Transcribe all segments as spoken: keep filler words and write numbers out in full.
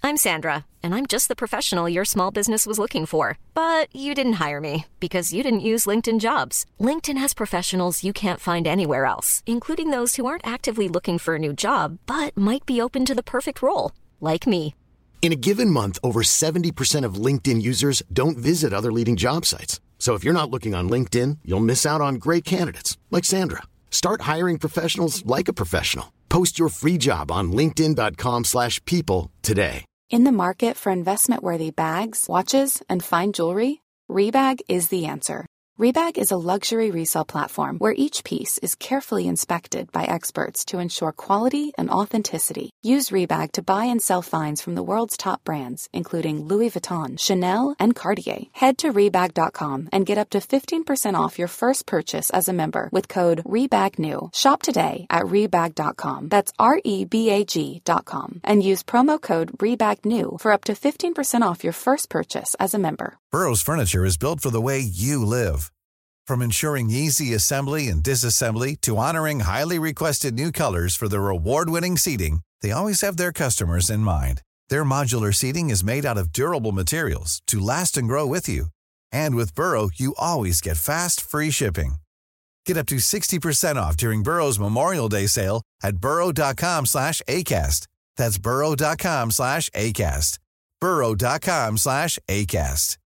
I'm Sandra, and I'm just the professional your small business was looking for. But you didn't hire me because you didn't use LinkedIn Jobs. LinkedIn has professionals you can't find anywhere else, including those who aren't actively looking for a new job, but might be open to the perfect role, like me. In a given month, over seventy percent of LinkedIn users don't visit other leading job sites. So if you're not looking on LinkedIn, you'll miss out on great candidates like Sandra. Start hiring professionals like a professional. Post your free job on linkedin dot com slash people today. In the market for investment-worthy bags, watches, and fine jewelry, Rebag is the answer. Rebag is a luxury resale platform where each piece is carefully inspected by experts to ensure quality and authenticity. Use Rebag to buy and sell finds from the world's top brands, including Louis Vuitton, Chanel, and Cartier. Head to Rebag dot com and get up to fifteen percent off your first purchase as a member with code REBAGNEW. Shop today at Rebag dot com. That's R E B A G dot com. And use promo code REBAGNEW for up to fifteen percent off your first purchase as a member. Burrow's furniture is built for the way you live. From ensuring easy assembly and disassembly to honoring highly requested new colors for their award-winning seating, they always have their customers in mind. Their modular seating is made out of durable materials to last and grow with you. And with Burrow, you always get fast, free shipping. Get up to sixty percent off during Burrow's Memorial Day sale at burrow dot com slash ACAST. That's burrow dot com slash ACAST. burrow dot com slash ACAST.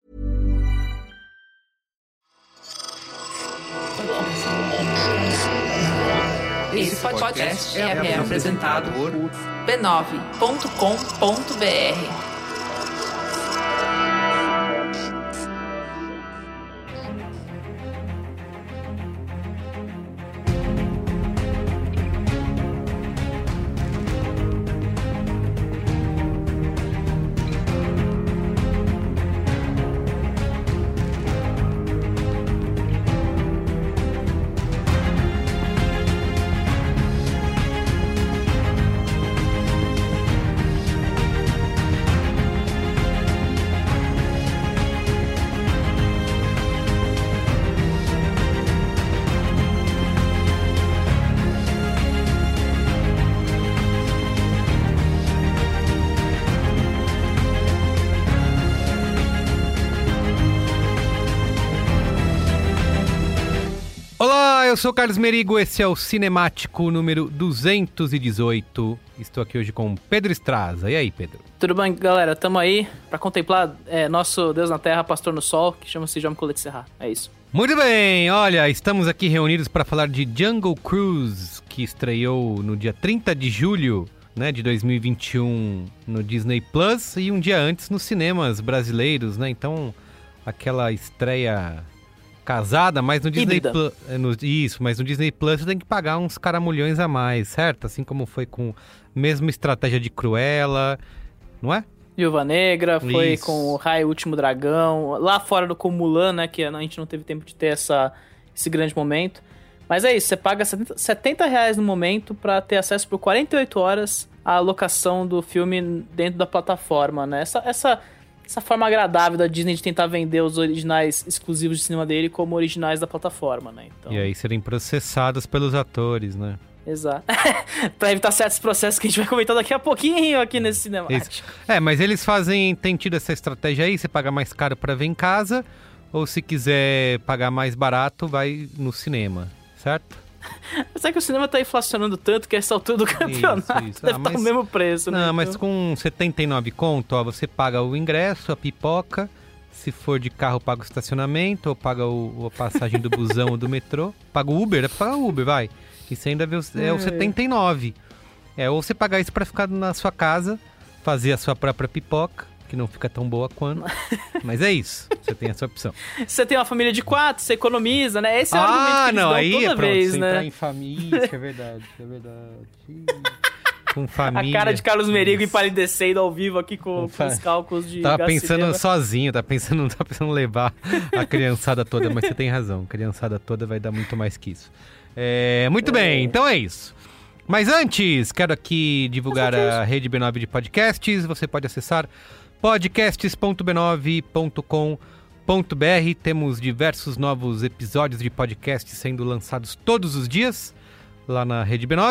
Esse podcast é apresentado por b nove ponto com ponto b r. Eu sou o Carlos Merigo, esse é o Cinemático número duzentos e dezoito. Estou aqui hoje com Pedro Estraza. E aí, Pedro? Tudo bem, galera? Tamo aí pra contemplar é, nosso Deus na Terra, Pastor no Sol, que chama-se João Colete Serra. É isso. Muito bem, olha, estamos aqui reunidos para falar de Jungle Cruise, que estreou no dia trinta de julho, né, de dois mil e vinte e um no Disney Plus e um dia antes nos cinemas brasileiros, né? Então, aquela estreia casada, mas no Disney Plus, no, isso, mas no Disney Plus você tem que pagar uns caramulhões a mais, certo? Assim como foi com a mesma estratégia de Cruella, não é? Viúva Negra, foi isso. Com o Raio Último Dragão, lá fora do com Mulan, né, que a gente não teve tempo de ter essa, esse grande momento. Mas é isso, você paga setenta reais no momento pra ter acesso por quarenta e oito horas à locação do filme dentro da plataforma, né? Essa... essa Essa forma agradável da Disney de tentar vender os originais exclusivos de cinema dele como originais da plataforma, né? Então... E aí serem processados pelos atores, né? Exato. Pra evitar certos processos que a gente vai comentar daqui a pouquinho aqui nesse cinema. Isso. É, mas eles fazem, tem tido essa estratégia aí, você paga mais caro pra ver em casa, ou se quiser pagar mais barato, vai no cinema, certo? Mas é que o cinema tá inflacionando tanto que essa altura do campeonato isso, isso. deve estar ah, tá o mesmo preço, né? Não, mas com setenta e nove conto, ó, você paga o ingresso, a pipoca, se for de carro paga o estacionamento, ou paga o, a passagem do busão ou do metrô, paga o Uber, é pra pagar o Uber, vai. Isso ainda é o, é o setenta e nove. É, ou você pagar isso pra ficar na sua casa, fazer a sua própria pipoca, que não fica tão boa quanto. Mas é isso, você tem essa opção. Você tem uma família de quatro, você economiza, né? Esse é o ah, argumento que eles não, dão aí toda é pronto, vez, você né? Entrar em família, é verdade, é verdade. Com família. A cara de Carlos Merigo empalidecendo ao vivo aqui com, com, com os cálculos de Tava pensando cinema. sozinho, tá pensando, não tá pensando levar a criançada toda, mas você tem razão, a criançada toda vai dar muito mais que isso. É, muito é. bem, então é isso. Mas antes, quero aqui divulgar a rede B nove de podcasts, você pode acessar podcasts ponto b nove ponto com ponto b r. Temos diversos novos episódios de podcast sendo lançados todos os dias lá na Rede B nove.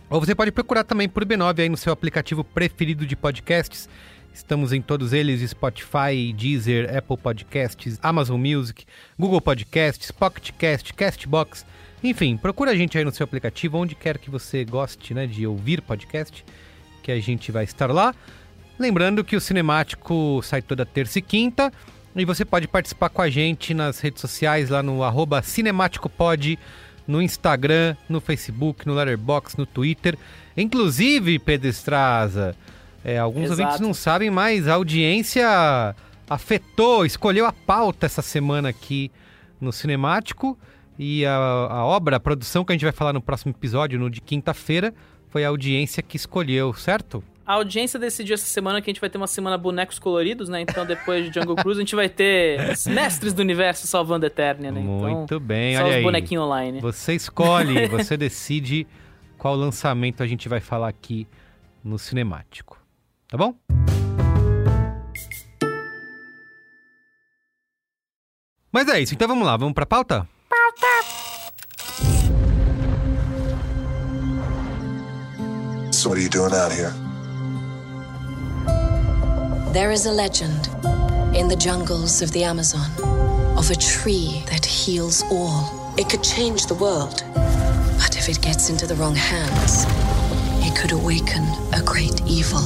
Ou você pode procurar também por B nove aí no seu aplicativo preferido de podcasts. Estamos em todos eles, Spotify, Deezer, Apple Podcasts, Amazon Music, Google Podcasts, Pocket Cast, Castbox. Enfim, procura a gente aí no seu aplicativo, onde quer que você goste, né, de ouvir podcast, que a gente vai estar lá. Lembrando que o Cinemático sai toda terça e quinta, e você pode participar com a gente nas redes sociais, lá no arroba cinemáticopod, no Instagram, no Facebook, no Letterboxd, no Twitter. Inclusive, Pedro Estraza, é, alguns Exato. ouvintes não sabem, mas a audiência afetou, escolheu a pauta essa semana aqui no Cinemático. E a, a obra, a produção que a gente vai falar no próximo episódio, no de quinta-feira, foi a audiência que escolheu, certo? A audiência decidiu essa semana que a gente vai ter uma semana bonecos coloridos, né? Então, depois de Jungle Cruise, a gente vai ter os mestres do universo salvando Eternia, né? Então, muito bem, só olha os aí. bonequinhos online. Você escolhe, você decide qual lançamento a gente vai falar aqui no Cinemático. Tá bom? Mas é isso, então vamos lá, vamos pra pauta? So what are you doing out here? There is a legend in the jungles of the Amazon of a tree that heals all. It could change the world, but if it gets into the wrong hands, it could awaken a great evil.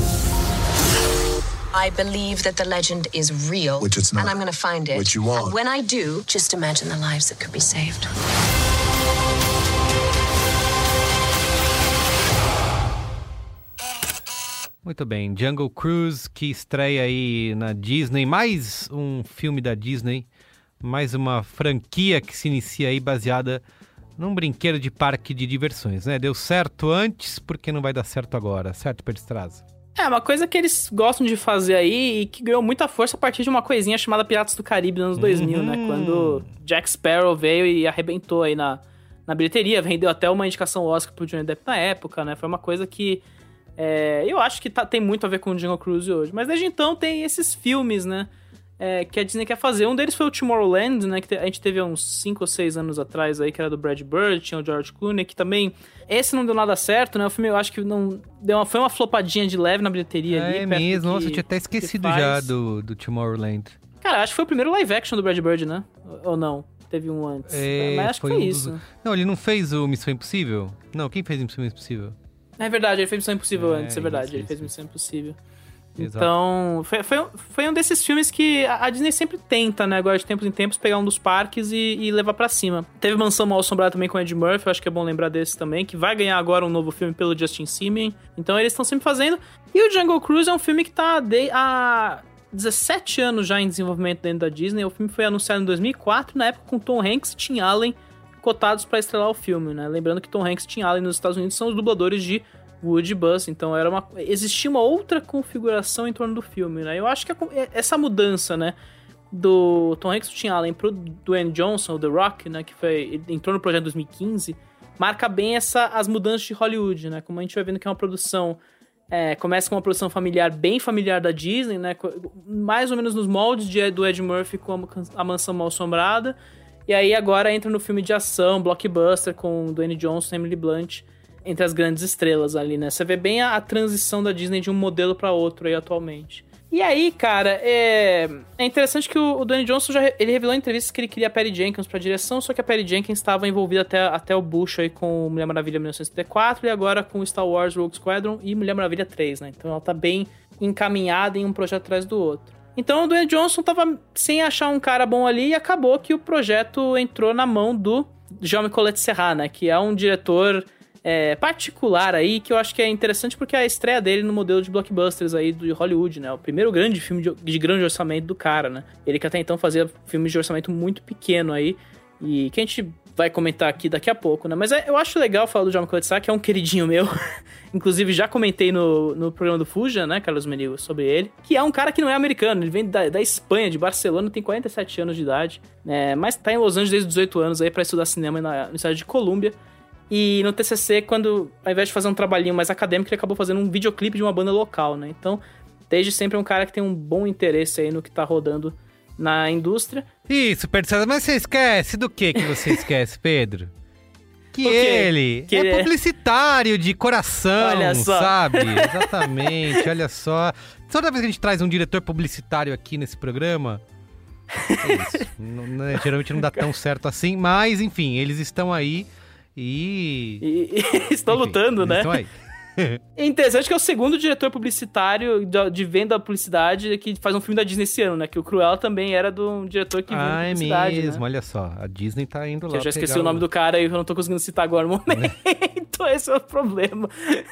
I believe that the legend is real, Which it's not. and I'm going to find it. Which you won't. And when I do, just imagine the lives that could be saved. Muito bem, Jungle Cruise, que estreia aí na Disney, mais um filme da Disney, mais uma franquia que se inicia aí baseada num brinquedo de parque de diversões, né? Deu certo antes, porque não vai dar certo agora, certo, Pedro Estraza? É, uma coisa que eles gostam de fazer aí e que ganhou muita força a partir de uma coisinha chamada Piratas do Caribe nos anos dois mil, Uhum. né? Quando Jack Sparrow veio e arrebentou aí na, na bilheteria, vendeu até uma indicação Oscar pro Johnny Depp na época, né? Foi uma coisa que é, eu acho que tá, tem muito a ver com o Jungle Cruise hoje. Mas desde então tem esses filmes, né? É, que a Disney quer fazer. Um deles foi o Tomorrowland, né? Que a gente teve há uns cinco ou seis anos atrás aí, que era do Brad Bird, tinha o George Clooney, que também... Esse não deu nada certo, né? O filme eu acho que não... Deu uma, foi uma flopadinha de leve na bilheteria ali. É perto mesmo, do nossa, que- eu tinha até do que esquecido faz. já do, do Tomorrowland. Cara, acho que foi o primeiro live action do Brad Bird, né? Ou não? Teve um antes. É, Mas acho que foi um isso. dos- Não, ele não fez o Missão Impossível? Não, quem fez Missão Impossível? É verdade, ele fez Missão Impossível É, antes, é verdade. isso, ele isso, fez isso. Missão Impossível. Exato. Então, foi, foi, foi um desses filmes que a a Disney sempre tenta, né? Agora, de tempos em tempos, pegar um dos parques e, e levar pra cima. Teve Mansão Mal Assombrada também com o Ed Murphy, eu acho que é bom lembrar desse também, que vai ganhar agora um novo filme pelo Justin Simien. Então, eles estão sempre fazendo. E o Jungle Cruise é um filme que tá de, há dezessete anos já em desenvolvimento dentro da Disney. O filme foi anunciado em dois mil e quatro, na época com Tom Hanks e Tim Allen cotados pra estrelar o filme, né? Lembrando que Tom Hanks e Tim Allen nos Estados Unidos são os dubladores de Woody e Buzz, então era uma, existia uma outra configuração em torno do filme, né? Eu acho que a, essa mudança, né, do Tom Hanks e Tim Allen pro Dwayne Johnson, o The Rock, né, que foi, entrou no projeto em dois mil e quinze, marca bem essa, as mudanças de Hollywood, né? Como a gente vai vendo que é uma produção, é, começa com uma produção familiar, bem familiar da Disney, né? Mais ou menos nos moldes de, do Ed Murphy com a, a Mansão Mal Assombrada, e aí agora entra no filme de ação, blockbuster, com Dwayne Johnson e Emily Blunt, entre as grandes estrelas ali, né? Você vê bem a, a transição da Disney de um modelo para outro aí atualmente. E aí, cara, é, é interessante que o, o Dwayne Johnson já ele revelou em entrevistas que ele queria a Patty Jenkins pra direção, só que a Patty Jenkins estava envolvida até, até o bucho aí com Mulher Maravilha mil novecentos e setenta e quatro e agora com Star Wars Rogue Squadron e Mulher Maravilha três, né? Então ela tá bem encaminhada em um projeto atrás do outro. Então o Dwayne Johnson tava sem achar um cara bom ali e acabou que o projeto entrou na mão do Jaume Collet Serra, né? Que é um diretor... É, particular aí, que eu acho que é interessante porque é a estreia dele no modelo de blockbusters aí do Hollywood, né? O primeiro grande filme de, de grande orçamento do cara, né? Ele que até então fazia filmes de orçamento muito pequeno aí, e que a gente vai comentar aqui daqui a pouco, né? Mas é, eu acho legal falar do Jaume Collet Serra, que é um queridinho meu. Inclusive, já comentei no, no programa do Fuja, né, Carlos Merigo, sobre ele. Que é um cara que não é americano, ele vem da, da Espanha, de Barcelona, tem quarenta e sete anos de idade, né? Mas tá em Los Angeles desde os dezoito anos aí pra estudar cinema na Universidade de Colômbia. E no T C C, quando, ao invés de fazer um trabalhinho mais acadêmico, ele acabou fazendo um videoclipe de uma banda local, né? Então, desde sempre é um cara que tem um bom interesse aí no que tá rodando na indústria. Isso, Pedro César, mas você esquece do que que você esquece, Pedro? Que ele que é ele é- publicitário de coração, Olha só. sabe? Exatamente, olha só. Toda vez que a gente traz um diretor publicitário aqui nesse programa, é isso. Não- não- geralmente não dá tão certo assim, mas enfim, eles estão aí e... E, e estão enfim, lutando, eles né? Estão aí. É interessante que é o segundo diretor publicitário de, de venda publicidade que faz um filme da Disney esse ano, né? Que o Cruella também era de um diretor que vende Ah, é publicidade, mesmo, né? olha só, a Disney tá indo Que lá eu já esqueci pegar o nome do cara e eu não tô conseguindo citar agora no momento. Esse é o problema.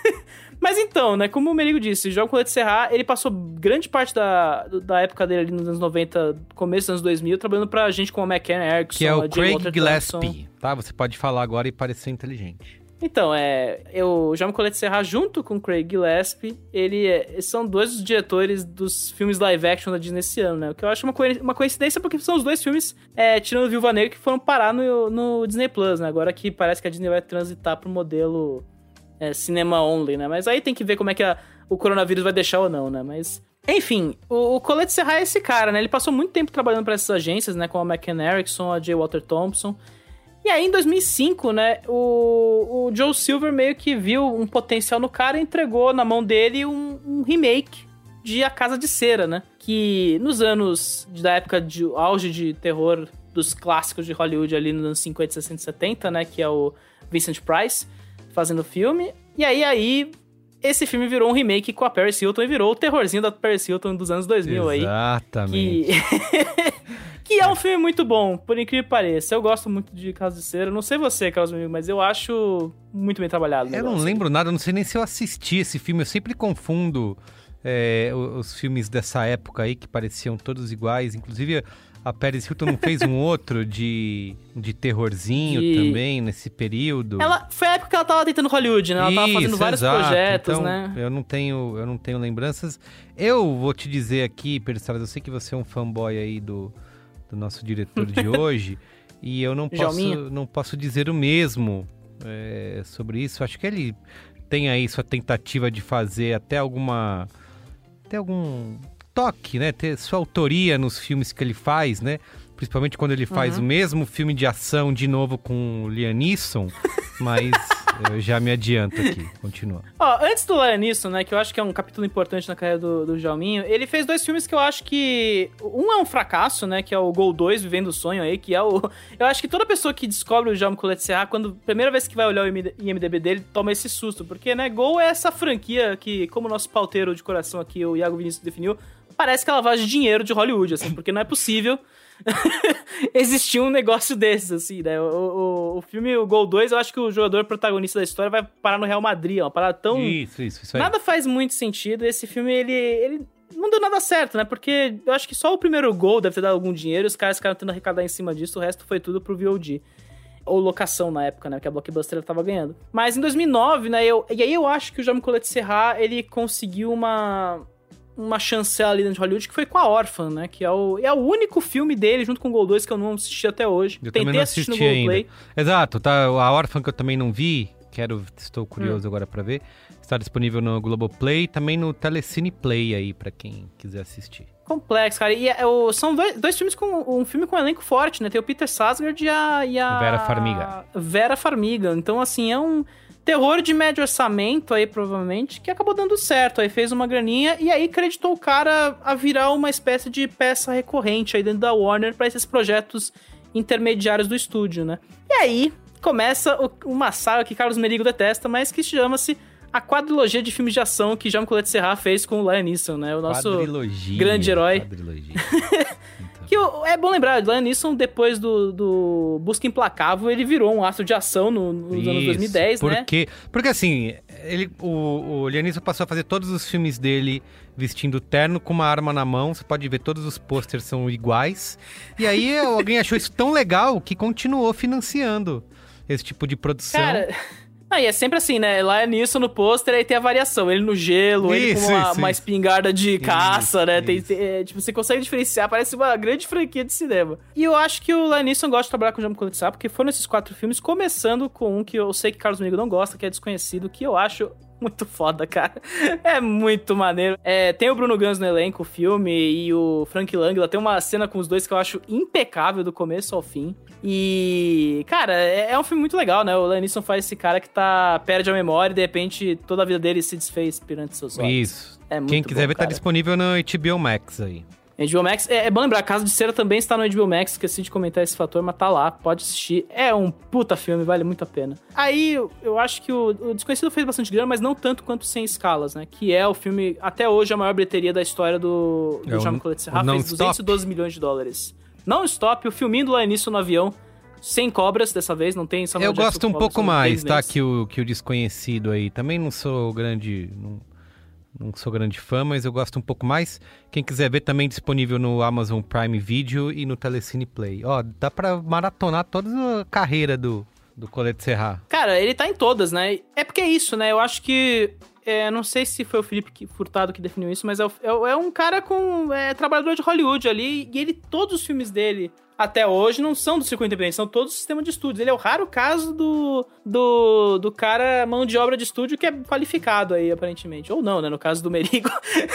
Mas então, né? Como o Merigo disse, o João Colette Serra, ele passou grande parte da, da época dele ali nos anos noventa, começo dos anos dois mil, trabalhando pra gente como a McKenna Erickson, Que é o a J. Craig Walter Gillespie, Thompson. tá? Você pode falar agora e parecer inteligente. Então, é, eu, o João Colette Serra, junto com o Craig Gillespie, ele é, são dois dos diretores dos filmes live action da Disney esse ano, né? O que eu acho uma, coi- uma coincidência, porque são os dois filmes, é, tirando Viúva Negra, que foram parar no, no Disney Plus, né? Agora que parece que a Disney vai transitar pro modelo é, cinema only, né? Mas aí tem que ver como é que a- o coronavírus vai deixar ou não, né? Mas... Enfim, o, o Colette Serra é esse cara, né? Ele passou muito tempo trabalhando para essas agências, né? Com a McKenna Erickson, a J. Walter Thompson. E aí, em dois mil e cinco, né, o, o Joe Silver meio que viu um potencial no cara e entregou na mão dele um, um remake de A Casa de Cera, né? Que nos anos de- da época de auge de terror dos clássicos de Hollywood ali nos anos cinquenta, sessenta e setenta, né? Que é o Vincent Price fazendo o filme. E aí, aí, esse filme virou um remake com a Paris Hilton e virou o terrorzinho da Paris Hilton dos anos dois mil aí. Exatamente. Que... que é um filme muito bom, por incrível que pareça. Eu gosto muito de Casa de Cera. Não sei você, Carlos Amigo, mas eu acho muito bem trabalhado. o Eu não negócio. lembro nada, não sei nem se eu assisti esse filme. Eu sempre confundo é, o- os filmes dessa época aí, que pareciam todos iguais. Inclusive, a Paris Hilton não fez um outro de, de terrorzinho De- também, nesse período. Ela, foi a época que ela tava tentando Hollywood, né? Ela tava fazendo Isso, vários exato. projetos, Então, né? Eu não tenho, eu não tenho lembranças. Eu vou te dizer aqui, Peristales, eu sei que você é um fanboy aí do, do nosso diretor de hoje, e eu não posso, Jalminha. não posso dizer o mesmo é, sobre isso. Acho que ele tem aí sua tentativa de fazer até alguma, até algum toque, né? Ter sua autoria nos filmes que ele faz, né? Principalmente quando ele faz Uhum. o mesmo filme de ação de novo com o Liam Neeson, mas eu já me adianto aqui. Continua. Ó, antes do Liam Neeson, né, que eu acho que é um capítulo importante na carreira do, do Jalminho, ele fez dois filmes que eu acho que... Um é um fracasso, né, que é o Gol dois, Vivendo o Sonho aí, que é o... Eu acho que toda pessoa que descobre o Jaume Colette Serra, quando primeira vez que vai olhar o I M D B dele, toma esse susto, porque, né, Gol é essa franquia que, como o nosso pauteiro de coração aqui, o Iago Vinícius definiu, parece que é lavagem de dinheiro de Hollywood, assim, porque não é possível existir um negócio desses, assim, né? O, o, o filme, o Gol dois, eu acho que o jogador protagonista da história vai parar no Real Madrid, é uma parada tão... Isso, isso, isso aí. Nada faz muito sentido. Esse filme, ele, ele não deu nada certo, né? Porque eu acho que só o primeiro gol deve ter dado algum dinheiro, os caras ficaram tentando arrecadar em cima disso, o resto foi tudo pro V O D. Ou locação na época, né? Que a Blockbuster ela tava ganhando. Mas em dois mil e nove, né? Eu, e aí eu acho que o Jaume Colette Serra, ele conseguiu uma... uma chancela ali dentro de Hollywood, que foi com a Órfã, né? Que é o, é o único filme dele, junto com o Gol dois, que eu não assisti até hoje. Eu Tentei também não assistir no assisti ainda. Globoplay. Exato, tá? A Órfã que eu também não vi, quero, estou Hum. curioso agora pra ver. Está disponível no Globoplay e também no Telecine Play aí, pra quem quiser assistir. Complexo, cara. E é, o- são dois, dois filmes com um filme com um elenco forte, né? Tem o Peter Sarsgaard e a, e a... Vera Farmiga. Vera Farmiga. Então, assim, é um terror de médio orçamento aí, provavelmente, que acabou dando certo. Aí fez uma graninha e aí creditou o cara a virar uma espécie de peça recorrente aí dentro da Warner pra esses projetos intermediários do estúdio, né? E aí começa o- uma saga que Carlos Merigo detesta, mas que chama-se a quadrilogia de filmes de ação que Jaume Colette Serra fez com o Liam Neeson, né? O nosso Quadrilogia, grande herói. Quadrilogia. Que o- é bom lembrar, o Liam Neeson, depois do, do Busca Implacável, ele virou um astro de ação no- nos anos Isso, dois mil e dez, né? porque, Porque assim, ele, o, o Liam Neeson passou a fazer todos os filmes dele vestindo terno com uma arma na mão. Você pode ver, todos os posters são iguais. E aí alguém achou isso tão legal que continuou financiando esse tipo de produção. Cara... Aí é sempre assim, né? Liam Neeson no pôster, aí tem a variação. Ele no gelo, ele Isso, com uma, isso, uma isso. espingarda de caça, né? Tem, isso. tem- é, tipo, você consegue diferenciar, parece uma grande franquia de cinema. E eu acho que o Liam Neeson gosta de trabalhar com o Jaume Colette Serra, porque foram esses quatro filmes, começando com um que eu sei que Carlos Merigo não gosta, que é Desconhecido, que eu acho muito foda, cara. É muito maneiro. É, tem o Bruno Gans no elenco, o filme, e o Frank Langella. Tem uma cena com os dois que eu acho impecável do começo ao fim. E, cara, é, é um filme muito legal, né? O Liam Neeson faz esse cara que tá, perde a memória e de repente toda a vida dele se desfez perante seus olhos. Isso. É muito Quem quiser bom, ver, cara. tá disponível no H B O Max aí. H B O Max, é, é bom lembrar, Casa de Cera também está no H B O Max, esqueci de comentar esse fator, mas tá lá, pode assistir. É um puta filme, vale muito a pena. Aí, eu, eu acho que o, o Desconhecido fez bastante grana, mas não tanto quanto Sem Escalas, né? Que é o filme, até hoje, a maior bilheteria da história do, do É o- Jean-Claude Serra, o Non fez duzentos e doze milhões de dólares. Não Stop, o filminho do Liam Neeson no avião, sem cobras dessa vez, não tem Samuel Eu Jackson gosto um com pouco cobras, são mais, três tá? meses. Que o, que o Desconhecido aí. Também não sou grande... Não, não sou grande fã, mas eu gosto um pouco mais. Quem quiser ver, também disponível no Amazon Prime Video e no Telecine Play. Ó, dá pra maratonar toda a carreira do, do Colette Serra. Cara, ele tá em todas, né? É porque é isso, né? Eu acho que... É, não sei se foi o Felipe que- Furtado que definiu isso, mas é, o- é o- é um cara com... É, trabalhador de Hollywood ali, e ele, todos os filmes dele, até hoje, não são do circuito independente, são todos do sistema de estúdios. Ele é o raro caso do, do, do cara mão de obra de estúdio que é qualificado aí, aparentemente. Ou não, né? No caso do Merigo.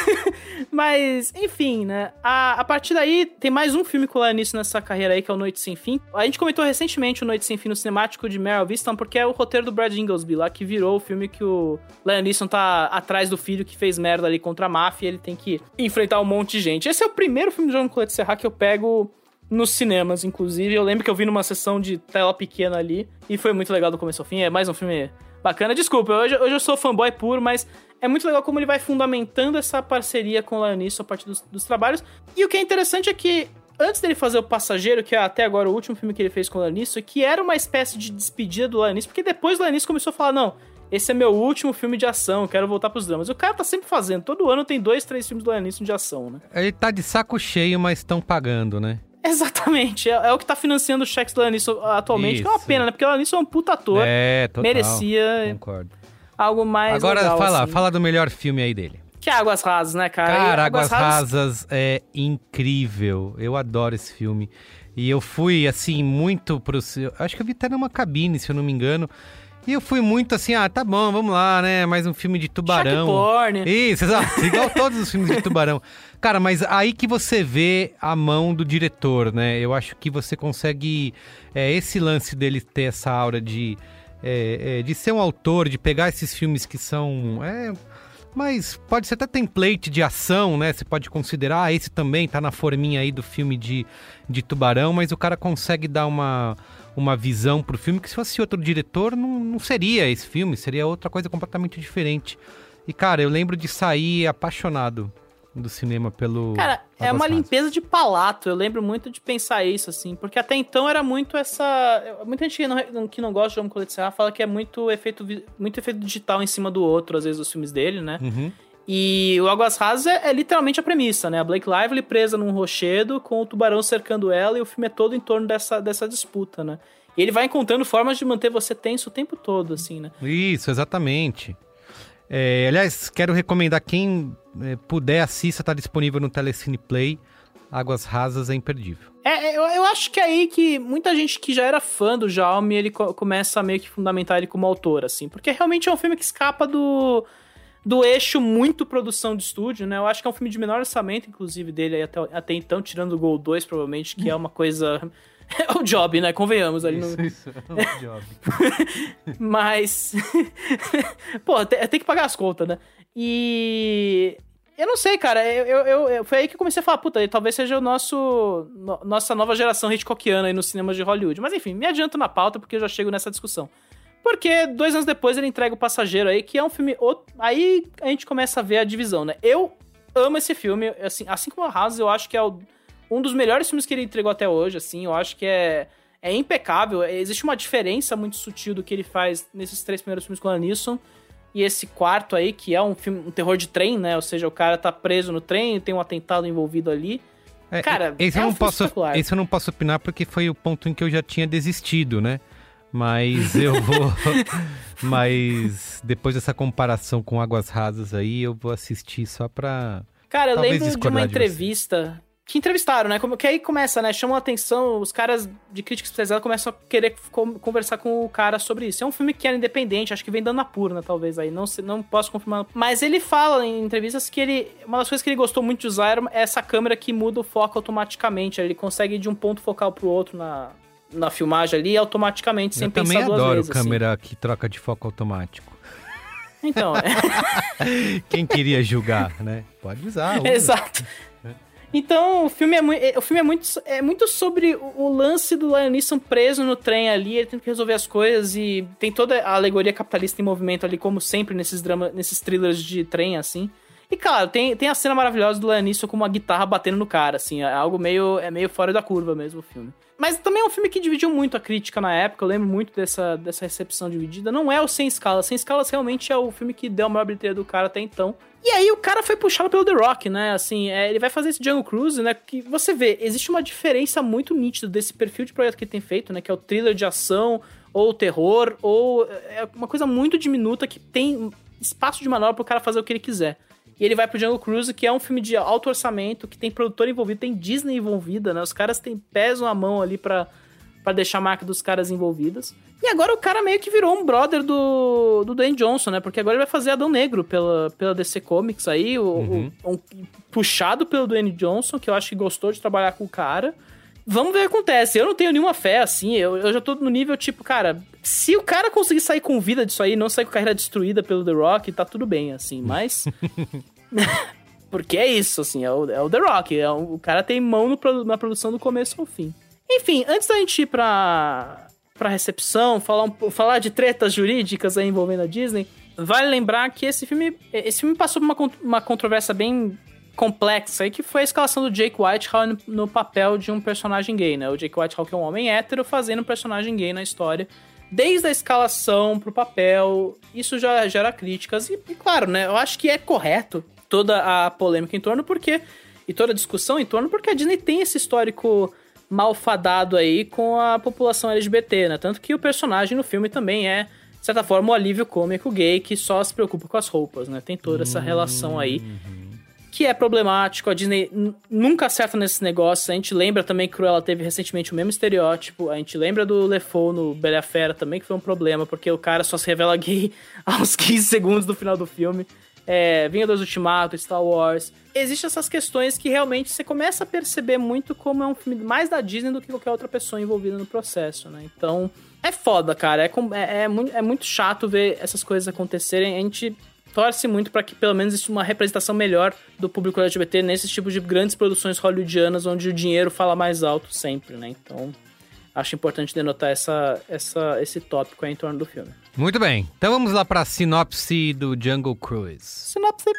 Mas, enfim, né? A, a partir daí, tem mais um filme com o Liam Neeson nessa carreira aí, que é o Noite Sem Fim. A gente comentou recentemente o Noite Sem Fim no cinemático de Meryl Viston, porque é o roteiro do Brad Inglesby lá, que virou o filme que o Liam Neeson tá atrás do filho que fez merda ali contra a máfia e ele tem que enfrentar um monte de gente. Esse é o primeiro filme do Jean-Claude Serra que eu pego nos cinemas, inclusive. Eu lembro que eu vi numa sessão de tela pequena ali e foi muito legal do começo ao fim. É mais um filme bacana. Desculpa, hoje, hoje eu sou fanboy puro, mas é muito legal como ele vai fundamentando essa parceria com o Liam Neeson a partir dos, dos trabalhos. E o que é interessante é que antes dele fazer O Passageiro, que é até agora o último filme que ele fez com o Liam Neeson, que era uma espécie de despedida do Liam Neeson, porque depois o Liam Neeson começou a falar, não, esse é meu último filme de ação, eu quero voltar pros dramas. E o cara tá sempre fazendo, todo ano tem dois, três filmes do Liam Neeson de ação, né? Ele tá de saco cheio, mas estão pagando, né? Exatamente, é, é o que tá financiando os cheques do Liam Neeson atualmente, que é uma Isso. pena, né? Porque o Liam Neeson é um puta ator, É, total. merecia Concordo. algo mais Agora, legal, fala, assim. fala do melhor filme aí dele. Que é Águas Rasas, né, cara? Cara, E Águas Rasas é incrível. Eu adoro esse filme. E eu fui, assim, muito pro... Acho que eu vi até numa cabine, se eu não me engano. E eu fui muito assim, ah, tá bom, vamos lá, né? Mais um filme de tubarão. Shark porn. Isso, exato. Igual todos os filmes de tubarão. Cara, mas aí que você vê a mão do diretor, né? Eu acho que você consegue... É, esse lance dele ter essa aura de... É, é, de ser um autor, de pegar esses filmes que são... É, mas pode ser até template de ação, né? Você pode considerar, ah, esse também tá na forminha aí do filme de, de tubarão, mas o cara consegue dar uma, uma visão pro filme que se fosse outro diretor, não, não seria esse filme, seria outra coisa completamente diferente. E, cara, eu lembro de sair apaixonado do cinema pelo... Cara, é Águas uma Rasas. limpeza de palato. Eu lembro muito de pensar isso, assim. Porque até então era muito essa... Muita gente que não, que não gosta de Jean-Claude Serra fala que é muito efeito, vi- muito efeito digital em cima do outro, às vezes, os filmes dele, né? Uhum. E o Águas Rasas é, é literalmente a premissa, né? A Blake Lively presa num rochedo com o tubarão cercando ela e o filme é todo em torno dessa, dessa disputa, né? E ele vai encontrando formas de manter você tenso o tempo todo, assim, né? Isso, exatamente. É, aliás, quero recomendar quem é, puder, assista, tá disponível no Telecine Play. Águas Rasas é imperdível. É, eu, eu acho que é aí que muita gente que já era fã do Jaume, ele co- começa a meio que fundamentar ele como autor, assim. Porque realmente é um filme que escapa do, do eixo muito produção de estúdio, né? Eu acho que é um filme de menor orçamento, inclusive, dele aí até, até então, tirando o Gol dois, provavelmente, que é uma coisa... É o Job, né? Convenhamos ali no... Isso, é um job. Mas... Pô, tem, tem que pagar as contas, né? E... Eu não sei, cara. Eu, eu, eu- eu- foi aí que eu comecei a falar, puta, talvez seja o nosso... no- nossa nova geração Hitchcockiana aí nos cinemas de Hollywood. Mas enfim, me adianto na pauta porque eu já chego nessa discussão. Porque dois anos depois ele entrega O Passageiro aí, que é um filme... out- Aí a gente começa a ver a divisão, né? Eu amo esse filme, assim, assim como a House, eu acho que é o- um dos melhores filmes que ele entregou até hoje, assim. Eu acho que é... É impecável, existe uma diferença muito sutil do que ele faz nesses três primeiros filmes com o Liam Neeson e esse quarto aí, que é um filme, um terror de trem, né? Ou seja, o cara tá preso no trem, tem um atentado envolvido ali. É, Cara, esse, é eu um não filme posso, espetacular. esse eu não posso opinar porque foi o ponto em que eu já tinha desistido, né? Mas eu vou... Mas depois dessa comparação com Águas Rasas aí, eu vou assistir só pra... Cara, eu talvez lembro de discordar uma de entrevista que entrevistaram, né? Como, que aí começa, né? Chamam a atenção, os caras de crítica especializada começam a querer com, conversar com o cara sobre isso. É um filme que era independente, acho que vem dando Annapurna, talvez, aí. Não, não posso confirmar. Mas ele fala em entrevistas que ele... Uma das coisas que ele gostou muito de usar é essa câmera que muda o foco automaticamente. Ele consegue ir de um ponto focal pro outro na, na filmagem ali, automaticamente, sem pensar duas vezes. Eu também adoro assim. câmera que troca de foco automático. Então, é... Quem queria julgar, né? Pode usar. Usa. Exato. Então, o filme, é, mu- o filme é, muito, é muito sobre o, o lance do Liam Neeson preso no trem ali, ele tem que resolver as coisas e tem toda a alegoria capitalista em movimento ali, como sempre nesses dramas, nesses thrillers de trem, assim. E, claro, tem, tem a cena maravilhosa do Liam Neeson com uma guitarra batendo no cara, assim, é algo meio, é meio fora da curva mesmo o filme. Mas também é um filme que dividiu muito a crítica na época, eu lembro muito dessa, dessa recepção dividida. Não é o Sem Escalas, Sem Escalas realmente é o filme que deu a maior bilheteria do cara até então. E aí o cara foi puxado pelo The Rock, né, assim, é, ele vai fazer esse Jungle Cruise, né, que você vê, existe uma diferença muito nítida desse perfil de projeto que ele tem feito, né, que é o thriller de ação, ou terror, ou é uma coisa muito diminuta que tem espaço de manobra pro cara fazer o que ele quiser. E ele vai pro Jungle Cruise, que é um filme de alto orçamento, que tem produtor envolvido, tem Disney envolvida, né? Os caras têm pesam a mão ali pra, pra deixar a marca dos caras envolvidas. E agora o cara meio que virou um brother do, do Dwayne Johnson, né? Porque agora ele vai fazer Adão Negro pela, pela D C Comics aí, o, uhum. o, um, puxado pelo Dwayne Johnson, que eu acho que gostou de trabalhar com o cara. Vamos ver o que acontece. Eu não tenho nenhuma fé, assim, eu, eu já tô no nível, tipo, cara, se o cara conseguir sair com vida disso aí, não sair com a carreira destruída pelo The Rock, tá tudo bem, assim, mas... Porque é isso, assim, é o, é o The Rock, é o, o cara tem mão no, na produção do começo ao fim. Enfim, antes da gente ir pra, pra recepção, falar, um, falar de tretas jurídicas aí envolvendo a Disney, vale lembrar que esse filme, esse filme passou por uma, uma controvérsia bem... complexa aí, que foi a escalação do Jake Whitehall no, no papel de um personagem gay, né? O Jake Whitehall, que é um homem hétero, fazendo um personagem gay na história. Desde a escalação pro papel, isso já gera críticas. E, e claro, né? Eu acho que é correto toda a polêmica em torno, porque... E toda a discussão em torno, porque a Disney tem esse histórico malfadado aí com a população L G B T, né? Tanto que o personagem no filme também é, de certa forma, o alívio cômico gay que só se preocupa com as roupas, né? Tem toda essa relação aí. Que é problemático, a Disney n- nunca acerta nesse negócio. A gente lembra também que Cruella teve recentemente o mesmo estereótipo. A gente lembra do LeFou no Bela e a Fera também, que foi um problema, porque o cara só se revela gay aos quinze segundos do final do filme. É, Vingadores Ultimato, Star Wars. Existem essas questões que realmente você começa a perceber muito como é um filme mais da Disney do que qualquer outra pessoa envolvida no processo, né? Então, é foda, cara. É, é, é, muito, é muito chato ver essas coisas acontecerem. A gente... torce muito para que pelo menos exista uma representação melhor do público L G B T nesses tipos de grandes produções hollywoodianas onde o dinheiro fala mais alto sempre, né? Então, acho importante denotar essa, essa, esse tópico aí em torno do filme. Muito bem. Então vamos lá para a sinopse do Jungle Cruise. Sinopse.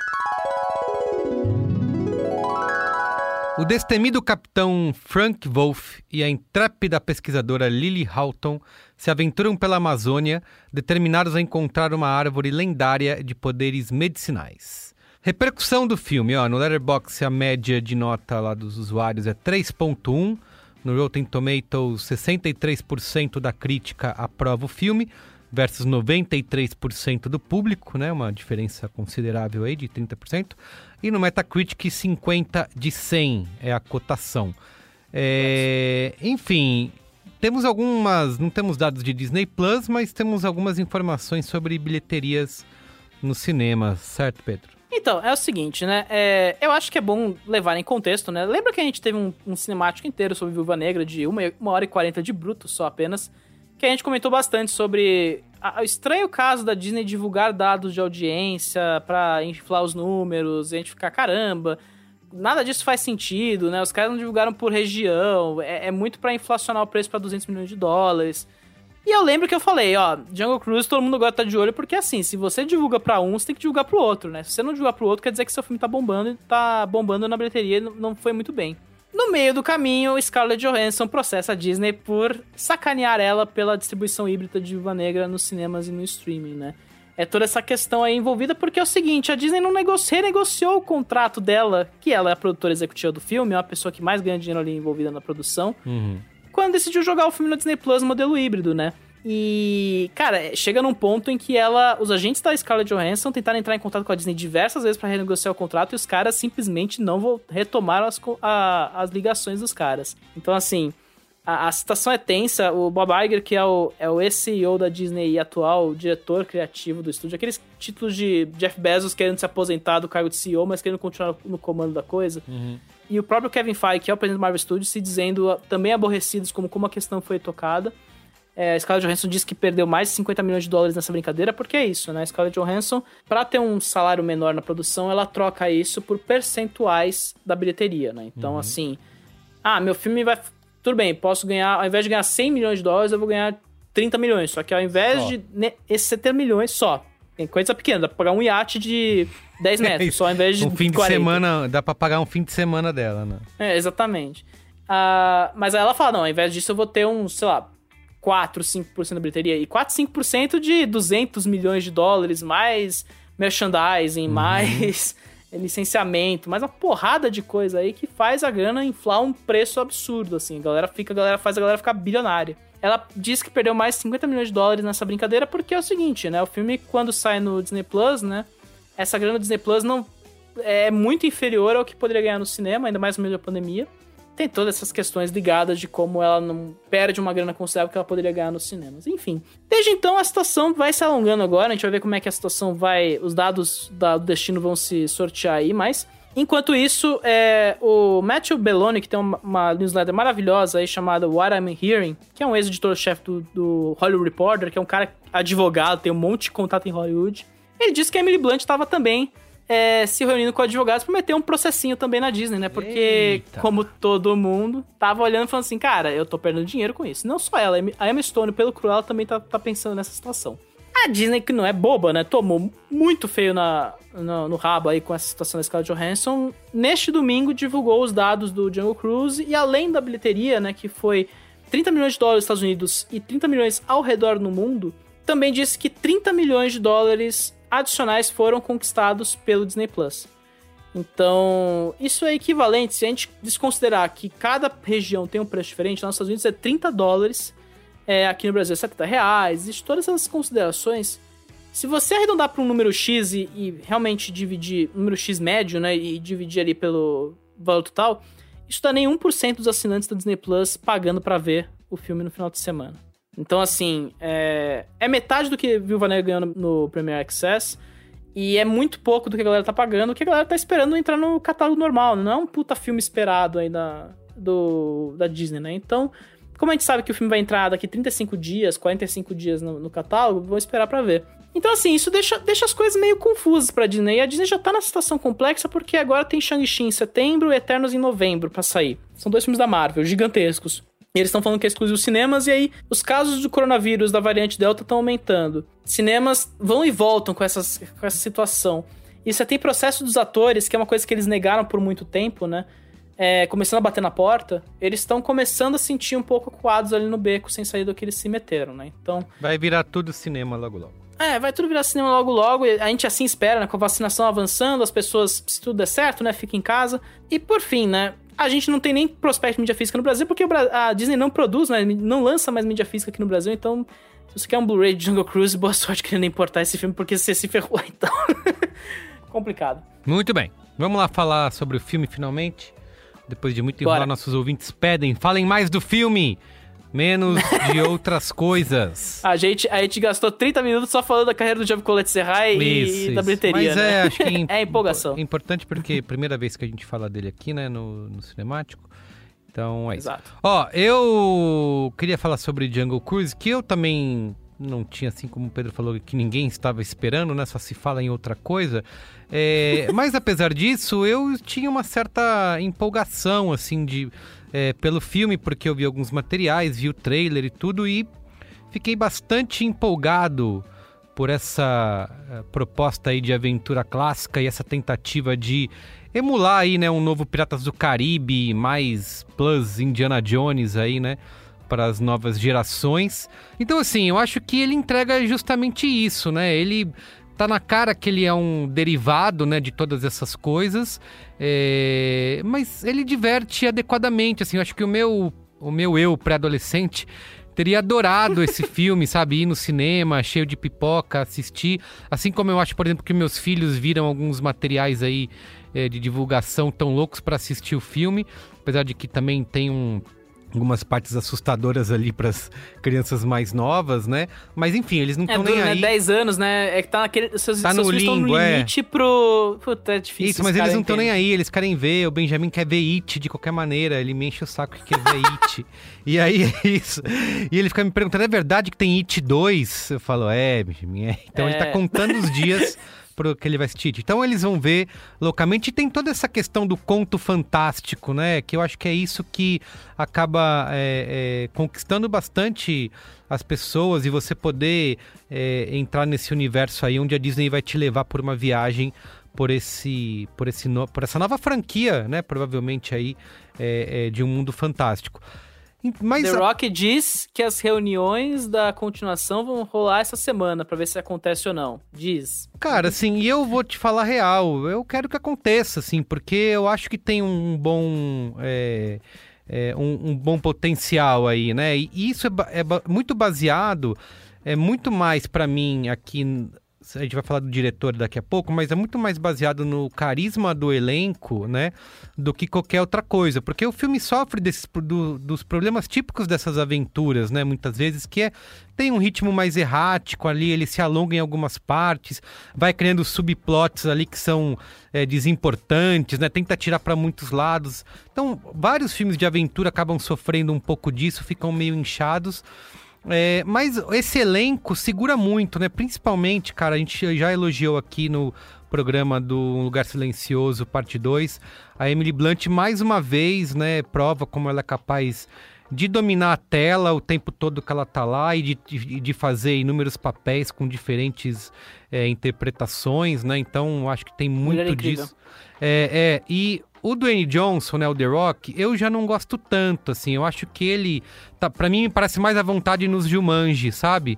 O destemido capitão Frank Wolff e a intrépida pesquisadora Lily Houghton se aventuram pela Amazônia, determinados a encontrar uma árvore lendária de poderes medicinais. Repercussão do filme, ó, no Letterboxd a média de nota lá dos usuários é três ponto um, no Rotten Tomatoes sessenta e três por cento da crítica aprova o filme, versus noventa e três por cento do público, né, uma diferença considerável aí de trinta por cento, e no Metacritic cinquenta de cem é a cotação. É, enfim... Temos algumas, não temos dados de Disney Plus, mas temos algumas informações sobre bilheterias no cinema, certo, Pedro? Então, é o seguinte, né? É, eu acho que é bom levar em contexto, né? Lembra que a gente teve um, um cinemático inteiro sobre Viúva Negra de uma hora e quarenta de bruto só apenas, que a gente comentou bastante sobre a, o estranho caso da Disney divulgar dados de audiência pra inflar os números, e a gente ficar, caramba... Nada disso faz sentido, né? Os caras não divulgaram por região, é, é muito pra inflacionar o preço pra duzentos milhões de dólares. E eu lembro que eu falei, ó, Jungle Cruise todo mundo agora tá de olho, porque assim, se você divulga pra um, você tem que divulgar pro outro, né? Se você não divulgar pro outro, quer dizer que seu filme tá bombando e tá bombando na bilheteria e não foi muito bem. No meio do caminho, Scarlett Johansson processa a Disney por sacanear ela pela distribuição híbrida de Viúva Negra nos cinemas e no streaming, né? É toda essa questão aí envolvida, porque é o seguinte, a Disney não negocia, renegociou o contrato dela, que ela é a produtora executiva do filme, é uma pessoa que mais ganha dinheiro ali envolvida na produção, uhum. quando decidiu jogar o filme no Disney Plus modelo híbrido, né? E, cara, chega num ponto em que ela, os agentes da Scarlett Johansson tentaram entrar em contato com a Disney diversas vezes pra renegociar o contrato e os caras simplesmente não vou, retomaram as, a, as ligações dos caras. Então, assim, a, a situação é tensa. O Bob Iger, que é o, é o ex-C E O da Disney e atual diretor criativo do estúdio, aqueles títulos de Jeff Bezos querendo se aposentar do cargo de C E O, mas querendo continuar no comando da coisa. Uhum. E o próprio Kevin Feige, que é o presidente do Marvel Studios, se dizendo também aborrecidos como, como a questão foi tocada. É, a Scarlett Johansson disse que perdeu mais de cinquenta milhões de dólares nessa brincadeira, porque é isso, né? A Scarlett Johansson, pra ter um salário menor na produção, ela troca isso por percentuais da bilheteria, né? Então, uhum. assim, ah, meu filme vai... Tudo bem, posso ganhar... Ao invés de ganhar cem milhões de dólares, eu vou ganhar trinta milhões. Só que ao invés só. de... Né, esses setenta milhões só. Tem coisa pequena, dá pra pagar um iate de dez metros, só ao invés de um fim de quarenta. semana, dá pra pagar um fim de semana dela, né? É, exatamente. Uh, mas aí ela fala, não, ao invés disso eu vou ter um, sei lá, quatro, cinco por cento da bilheteria. E quatro, cinco por cento de duzentos milhões de dólares, mais merchandising, uhum. mais licenciamento, mais uma porrada de coisa aí que faz a grana inflar um preço absurdo, assim. A galera fica, a galera faz a galera ficar bilionária. Ela diz que perdeu mais de cinquenta milhões de dólares nessa brincadeira porque é o seguinte, né? O filme, quando sai no Disney Plus, né? Essa grana do Disney Plus não é muito inferior ao que poderia ganhar no cinema, ainda mais no meio da pandemia. Tem todas essas questões ligadas de como ela não perde uma grana considerável que ela poderia ganhar nos cinemas. Enfim, desde então a situação vai se alongando agora, a gente vai ver como é que a situação vai... Os dados da, do destino vão se sortear aí, mas... Enquanto isso, é, o Matthew Belloni, que tem uma, uma newsletter maravilhosa aí chamada What I'm Hearing, que é um ex-editor-chefe do, do Hollywood Reporter, que é um cara advogado, tem um monte de contato em Hollywood, ele disse que a Emily Blunt estava também é, se reunindo com advogados pra meter um processinho também na Disney, né? Porque, Eita. como todo mundo, tava olhando e falando assim, cara, eu tô perdendo dinheiro com isso. Não só ela, a Emma Stone, pelo Cruella, também tá, tá pensando nessa situação. A Disney, que não é boba, né? Tomou muito feio na, no, no rabo aí com essa situação da Scarlett Johansson. Neste domingo, divulgou os dados do Jungle Cruise. E além da bilheteria, né? Que foi trinta milhões de dólares nos Estados Unidos e trinta milhões ao redor no mundo. Também disse que trinta milhões de dólares adicionais foram conquistados pelo Disney Plus. Então, isso é equivalente. Se a gente desconsiderar que cada região tem um preço diferente, nos Estados Unidos é trinta dólares. É, aqui no Brasil é setenta reais, existe todas essas considerações. Se você arredondar para um número X e, e realmente dividir, número X médio, né, e dividir ali pelo valor total, isso dá nem um por cento dos assinantes da Disney Plus pagando para ver o filme no final de semana. Então, assim, é, é metade do que Viúva Negra ganhou no, no Premier Access e é muito pouco do que a galera tá pagando, o que a galera tá esperando entrar no catálogo normal, não é um puta filme esperado aí da, do, da Disney, né? Então... Como a gente sabe que o filme vai entrar daqui trinta e cinco dias, quarenta e cinco dias no, no catálogo, vou esperar pra ver. Então, assim, isso deixa, deixa as coisas meio confusas pra Disney. E a Disney já tá nessa situação complexa porque agora tem Shang-Chi em setembro e Eternos em novembro pra sair. São dois filmes da Marvel, gigantescos. E eles estão falando que é exclusivo cinemas, e aí os casos do coronavírus da variante Delta estão aumentando. Cinemas vão e voltam com, essas, com essa situação. E você tem processo dos atores, que é uma coisa que eles negaram por muito tempo, né? É, começando a bater na porta, eles estão começando a sentir um pouco acuados ali no beco, sem sair do que eles se meteram, né? Então... Vai virar tudo cinema logo logo. É, vai tudo virar cinema logo logo, a gente assim espera, né? Com a vacinação avançando, as pessoas, se tudo der certo, né? Fiquem em casa. E por fim, né? A gente não tem nem prospecto de mídia física no Brasil, porque a Disney não produz, né? Não lança mais mídia física aqui no Brasil, então... Se você quer um Blu-ray de Jungle Cruise, boa sorte querendo importar esse filme, porque você se ferrou, então... Complicado. Muito bem. Vamos lá falar sobre o filme, finalmente. Depois de muito enrolar, nossos ouvintes pedem, falem mais do filme, menos de outras coisas. A gente, a gente gastou trinta minutos só falando da carreira do Jacob Colette-Serra e, isso, e da bilheteria, Mas né? é, acho que é empolgação. É importante porque é a primeira vez que a gente fala dele aqui, né, no, no Cinemático. Então é isso. Exato. Ó, eu queria falar sobre Jungle Cruise, que eu também não tinha, assim como o Pedro falou, que ninguém estava esperando, né? Só se fala em outra coisa. É, mas apesar disso, eu tinha uma certa empolgação, assim, de, é, pelo filme, porque eu vi alguns materiais, vi o trailer e tudo, e fiquei bastante empolgado por essa uh, proposta aí de aventura clássica e essa tentativa de emular aí, né, um novo Piratas do Caribe, mais plus Indiana Jones aí, né, para as novas gerações. Então, assim, eu acho que ele entrega justamente isso, né? Ele tá na cara que ele é um derivado, né, de todas essas coisas, é... mas ele diverte adequadamente, assim. Eu acho que o meu, o meu eu pré-adolescente Teria adorado esse filme, sabe? Ir no cinema, cheio de pipoca, assistir. Assim como eu acho, por exemplo, que meus filhos viram alguns materiais aí é, de divulgação tão loucos para assistir o filme. Apesar de que também tem um... algumas partes assustadoras ali para as crianças mais novas, né? Mas enfim, eles não estão é nem duro, aí. Né? dez anos, né? É que tá naquele... Seus, tá seus no filhos limbo, estão no é. limite pro... Puta, é difícil. Isso, mas eles não estão nem aí, eles querem ver. O Benjamin quer ver It de qualquer maneira. Ele me enche o saco que quer ver It. E aí é isso. E ele fica me perguntando, é verdade que tem It dois? Eu falo, é, Benjamin, é. Então é. ele tá contando os dias... que ele vai assistir. Então eles vão ver loucamente. E tem toda essa questão do conto fantástico, né? Que eu acho que é isso que acaba é, é, conquistando bastante as pessoas e você poder é, entrar nesse universo aí onde a Disney vai te levar por uma viagem por esse, por esse no, por essa nova franquia, né? Provavelmente aí é, é, de um mundo fantástico. Mas The Rock a... diz que as reuniões da continuação vão rolar essa semana pra ver se acontece ou não. Diz. Cara, assim, e eu vou te falar real, eu quero que aconteça, assim, porque eu acho que tem um bom... É, é, um, um bom potencial aí, né? E isso é, é muito baseado, é muito mais pra mim aqui... A gente vai falar do diretor daqui a pouco, mas é muito mais baseado no carisma do elenco, né, do que qualquer outra coisa. Porque o filme sofre desses, do, dos problemas típicos dessas aventuras, né, muitas vezes, que é, tem um ritmo mais errático ali, ele se alonga em algumas partes, vai criando subplots ali que são é, desimportantes, né, tenta tirar para muitos lados. Então, vários filmes de aventura acabam sofrendo um pouco disso, ficam meio inchados. É, mas esse elenco segura muito, né? Principalmente, cara, a gente já elogiou aqui no programa do Um Lugar Silencioso, parte dois, a Emily Blunt mais uma vez, né, prova como ela é capaz de dominar a tela o tempo todo que ela tá lá e de, de, de fazer inúmeros papéis com diferentes é, interpretações, né? Então, acho que tem muito disso. É, é, e o Dwayne Johnson, né, o The Rock, eu já não gosto tanto, assim, eu acho que ele, tá, pra mim, me parece mais à vontade nos Jumanji, sabe?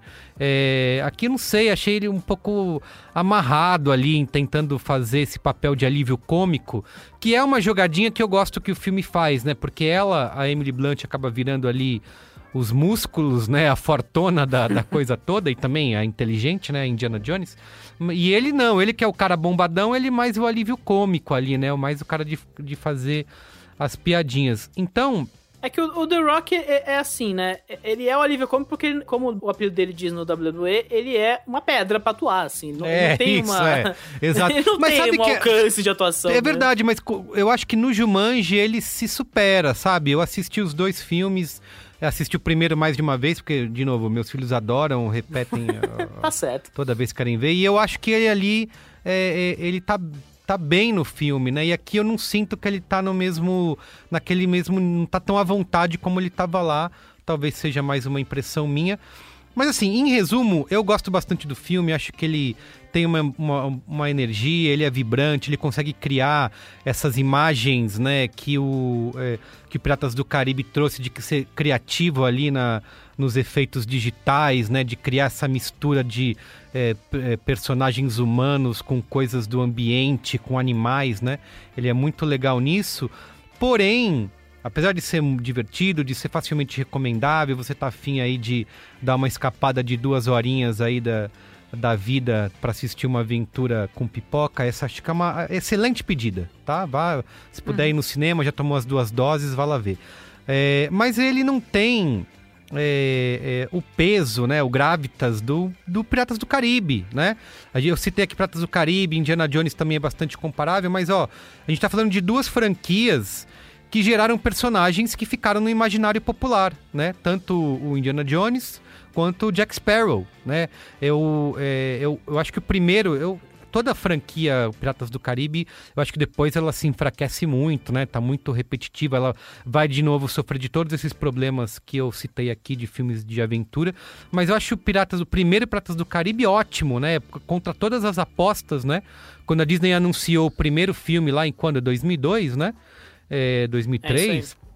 É, aqui, não sei, achei ele um pouco amarrado ali, em tentando fazer esse papel de alívio cômico, que é uma jogadinha que eu gosto que o filme faz, né, porque ela, a Emily Blunt, acaba virando ali os músculos, né, a fortuna da, da coisa toda, e também a inteligente, né, Indiana Jones. E ele não, ele que é o cara bombadão, ele mais o alívio cômico ali, né, mais o cara de, de fazer as piadinhas. Então... É que o, o The Rock é, é assim, né, ele é o alívio cômico porque, ele, como o apelido dele diz no W W E, ele é uma pedra pra atuar, assim. Não, é, não tem isso, uma... é. Exato. Ele não mas tem sabe um que alcance de atuação. É né? verdade, mas eu acho que no Jumanji ele se supera, sabe? Eu assisti os dois filmes... Assisti o primeiro mais de uma vez, porque, de novo, meus filhos adoram, repetem tá certo. toda vez que querem ver. E eu acho que ele ali, é, é, ele tá, tá bem no filme, né? E aqui eu não sinto que ele tá no mesmo, naquele mesmo, não tá tão à vontade como ele tava lá. Talvez seja mais uma impressão minha. Mas assim, em resumo, eu gosto bastante do filme, acho que ele tem uma, uma, uma energia, ele é vibrante, ele consegue criar essas imagens, né, que o é, que Piratas do Caribe trouxe, de ser criativo ali na, nos efeitos digitais, né, de criar essa mistura de é, é, personagens humanos com coisas do ambiente, com animais, né, ele é muito legal nisso, porém... Apesar de ser divertido, de ser facilmente recomendável, você tá afim aí de dar uma escapada de duas horinhas aí da, da vida para assistir uma aventura com pipoca, essa acho que é uma excelente pedida, tá? Vá, se puder uhum. ir no cinema, já tomou as duas doses, vá lá ver. É, mas ele não tem é, é, o peso, né, o gravitas do, do Piratas do Caribe, né? Eu citei aqui Piratas do Caribe, Indiana Jones também é bastante comparável, mas ó, a gente tá falando de duas franquias que geraram personagens que ficaram no imaginário popular, né? Tanto o Indiana Jones quanto o Jack Sparrow, né? Eu, é, eu, eu acho que o primeiro... Eu, toda a franquia Piratas do Caribe, eu acho que depois ela se enfraquece muito, né? Tá muito repetitiva, ela vai de novo sofrer de todos esses problemas que eu citei aqui de filmes de aventura, mas eu acho o Piratas, o primeiro Piratas do Caribe ótimo, né? Contra todas as apostas, né? Quando a Disney anunciou o primeiro filme lá em quando? dois mil e dois, né? É, dois mil e três,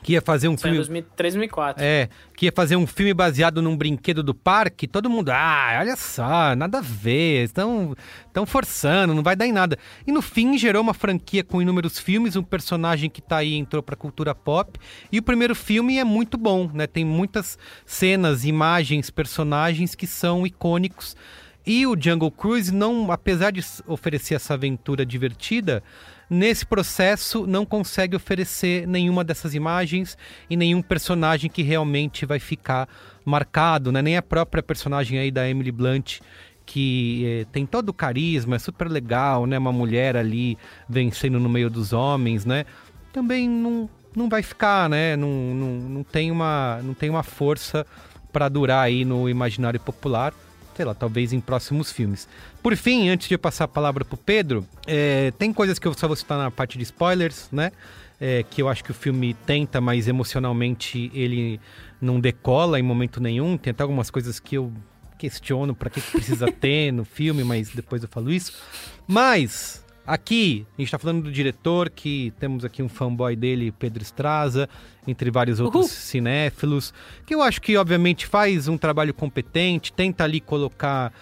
que ia fazer um Foi em filme... dois mil e três, dois mil e quatro. É, que ia fazer um filme baseado num brinquedo do parque, todo mundo, ah, olha só, nada a ver, estão estão forçando, não vai dar em nada. E no fim gerou uma franquia com inúmeros filmes, um personagem que tá aí entrou pra cultura pop, e o primeiro filme é muito bom, né? Tem muitas cenas, imagens, personagens que são icônicos. E o Jungle Cruise, não, apesar de oferecer essa aventura divertida, nesse processo não consegue oferecer nenhuma dessas imagens e nenhum personagem que realmente vai ficar marcado, né? Nem a própria personagem aí da Emily Blunt, que eh, tem todo o carisma, é super legal, né? Uma mulher ali vencendo no meio dos homens, né? Também não, não vai ficar, né? Não, não, não, tem, uma, não tem uma força para durar aí no imaginário popular. Sei lá, talvez em próximos filmes. Por fim, antes de eu passar a palavra pro Pedro, é, tem coisas que eu só vou citar na parte de spoilers, né? É, que eu acho que o filme tenta, mas emocionalmente ele não decola em momento nenhum. Tem até algumas coisas que eu questiono pra que, que precisa ter no filme, mas depois eu falo isso. Mas... aqui, a gente tá falando do diretor, que temos aqui um fanboy dele, Pedro Estraza, entre vários outros Uhul. cinéfilos, que eu acho que, obviamente, faz um trabalho competente, tenta ali colocar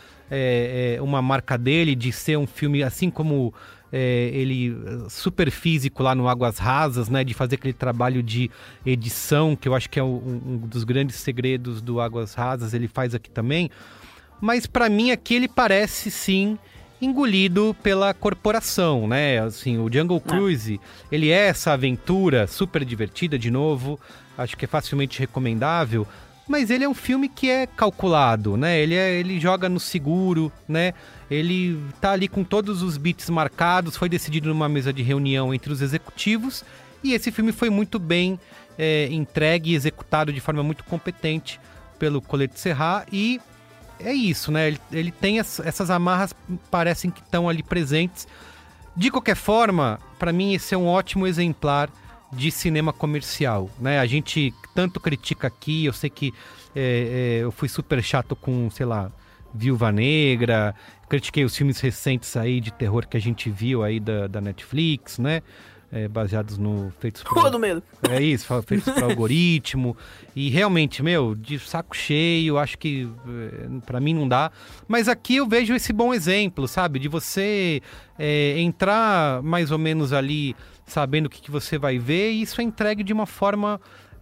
é, é, uma marca dele, de ser um filme, assim como é, ele, super físico lá no Águas Rasas, né, de fazer aquele trabalho de edição, que eu acho que é um, um dos grandes segredos do Águas Rasas, ele faz aqui também. Mas, pra mim, aqui ele parece, sim... engolido pela corporação, né? Assim, o Jungle Cruise, é. ele é essa aventura super divertida, de novo, acho que é facilmente recomendável, mas ele é um filme que é calculado, né? Ele, é, ele joga no seguro, né? Ele tá ali com todos os beats marcados, foi decidido numa mesa de reunião entre os executivos, e esse filme foi muito bem é, entregue e executado de forma muito competente pelo Colette Serra, e é isso, né? Ele, ele tem as, essas amarras, parecem que estão ali presentes. De qualquer forma, para mim esse é um ótimo exemplar de cinema comercial, né? A gente tanto critica aqui, eu sei que é, é, eu fui super chato com, sei lá, Viúva Negra, critiquei os filmes recentes aí de terror que a gente viu aí da, da Netflix, né? É, baseados no... feitos por... Rua do Medo. É isso, feitos por algoritmo. E realmente, meu, de saco cheio, acho que pra mim não dá. Mas aqui eu vejo esse bom exemplo, sabe? De você é, entrar mais ou menos ali sabendo o que, que você vai ver, e isso é entregue de uma forma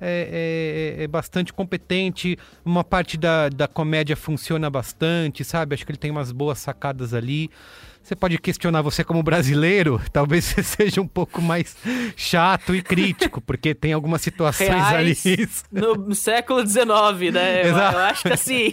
é, é, é bastante competente. Uma parte da, da comédia funciona bastante, sabe? Acho que ele tem umas boas sacadas ali. Você pode questionar, você como brasileiro, talvez você seja um pouco mais chato e crítico, porque tem algumas situações Reais ali... no século dezenove, né? Exato. Eu acho que assim...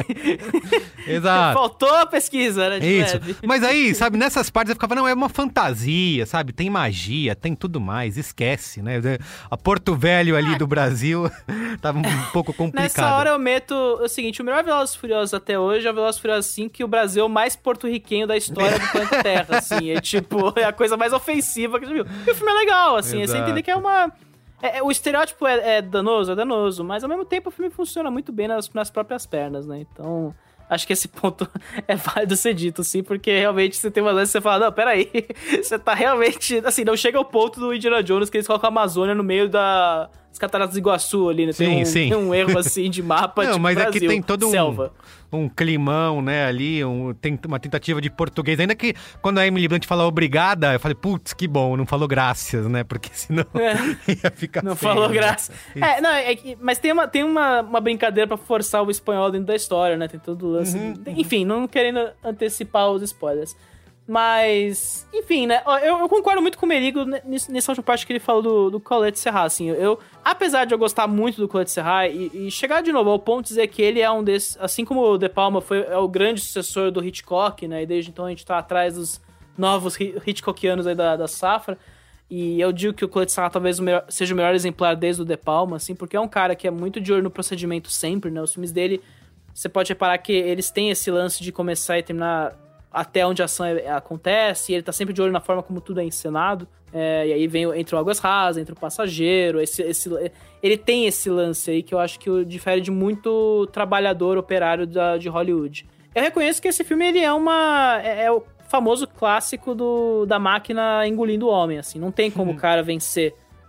Exato. Faltou a pesquisa, né? De Isso. leve. Mas aí, sabe, nessas partes eu ficava, não, é uma fantasia, sabe? Tem magia, tem tudo mais, esquece, né? A Porto Velho ali do Brasil tava um pouco complicado. Nessa hora eu meto o seguinte, o melhor Velozes e Furiosos até hoje é o Velozes e Furiosos cinco, que o Brasil é o mais porto-riquenho da história do planeta Terra, assim. É tipo, é a coisa mais ofensiva que você viu. E o filme é legal, assim, é você entender que é uma... É, é, o estereótipo é, é danoso, é danoso, mas ao mesmo tempo o filme funciona muito bem nas, nas próprias pernas, né? Então... acho que esse ponto é válido ser dito, sim, porque realmente você tem uma lance e você fala, não, peraí, você tá realmente, assim, não chega ao ponto do Indiana Jones que eles colocam a Amazônia no meio da... as Cataratas do Iguaçu ali, né? Tem, sim, um, sim. tem um erro, assim, de mapa, não, tipo, mas Brasil, aqui tem todo selva. um, um climão, né, ali, um, tem uma tentativa de português, ainda que quando a Emily Blunt fala obrigada, eu falei, putz, que bom, não falou graças, né, porque senão é. ia ficar Não feio, falou né? graças. É, não, é, mas tem, uma, tem uma, uma brincadeira pra forçar o espanhol dentro da história, né, tem todo o lance, uhum, enfim, não querendo antecipar os spoilers. Mas, enfim, né, eu, eu concordo muito com o Merigo nessa última parte que ele falou do, do Colette Serra, assim, eu, apesar de eu gostar muito do Colette Serra e, e chegar de novo ao ponto de dizer que ele é um desses, assim como o De Palma foi é o grande sucessor do Hitchcock, né, e desde então a gente tá atrás dos novos Hitchcockianos aí da, da safra, e eu digo que o Colette Serra talvez o melhor, seja o melhor exemplar desde o De Palma, assim, porque é um cara que é muito de olho no procedimento sempre, né, os filmes dele, você pode reparar que eles têm esse lance de começar e terminar até onde a ação é, acontece, e ele tá sempre de olho na forma como tudo é encenado, é, e aí vem entre o Águas Rasas, entre o Passageiro, esse, esse, ele tem esse lance aí que eu acho que o difere de muito trabalhador operário da, de Hollywood. Eu reconheço que esse filme ele é uma é, é o famoso clássico do, da máquina engolindo o homem, assim, não tem como o cara vencer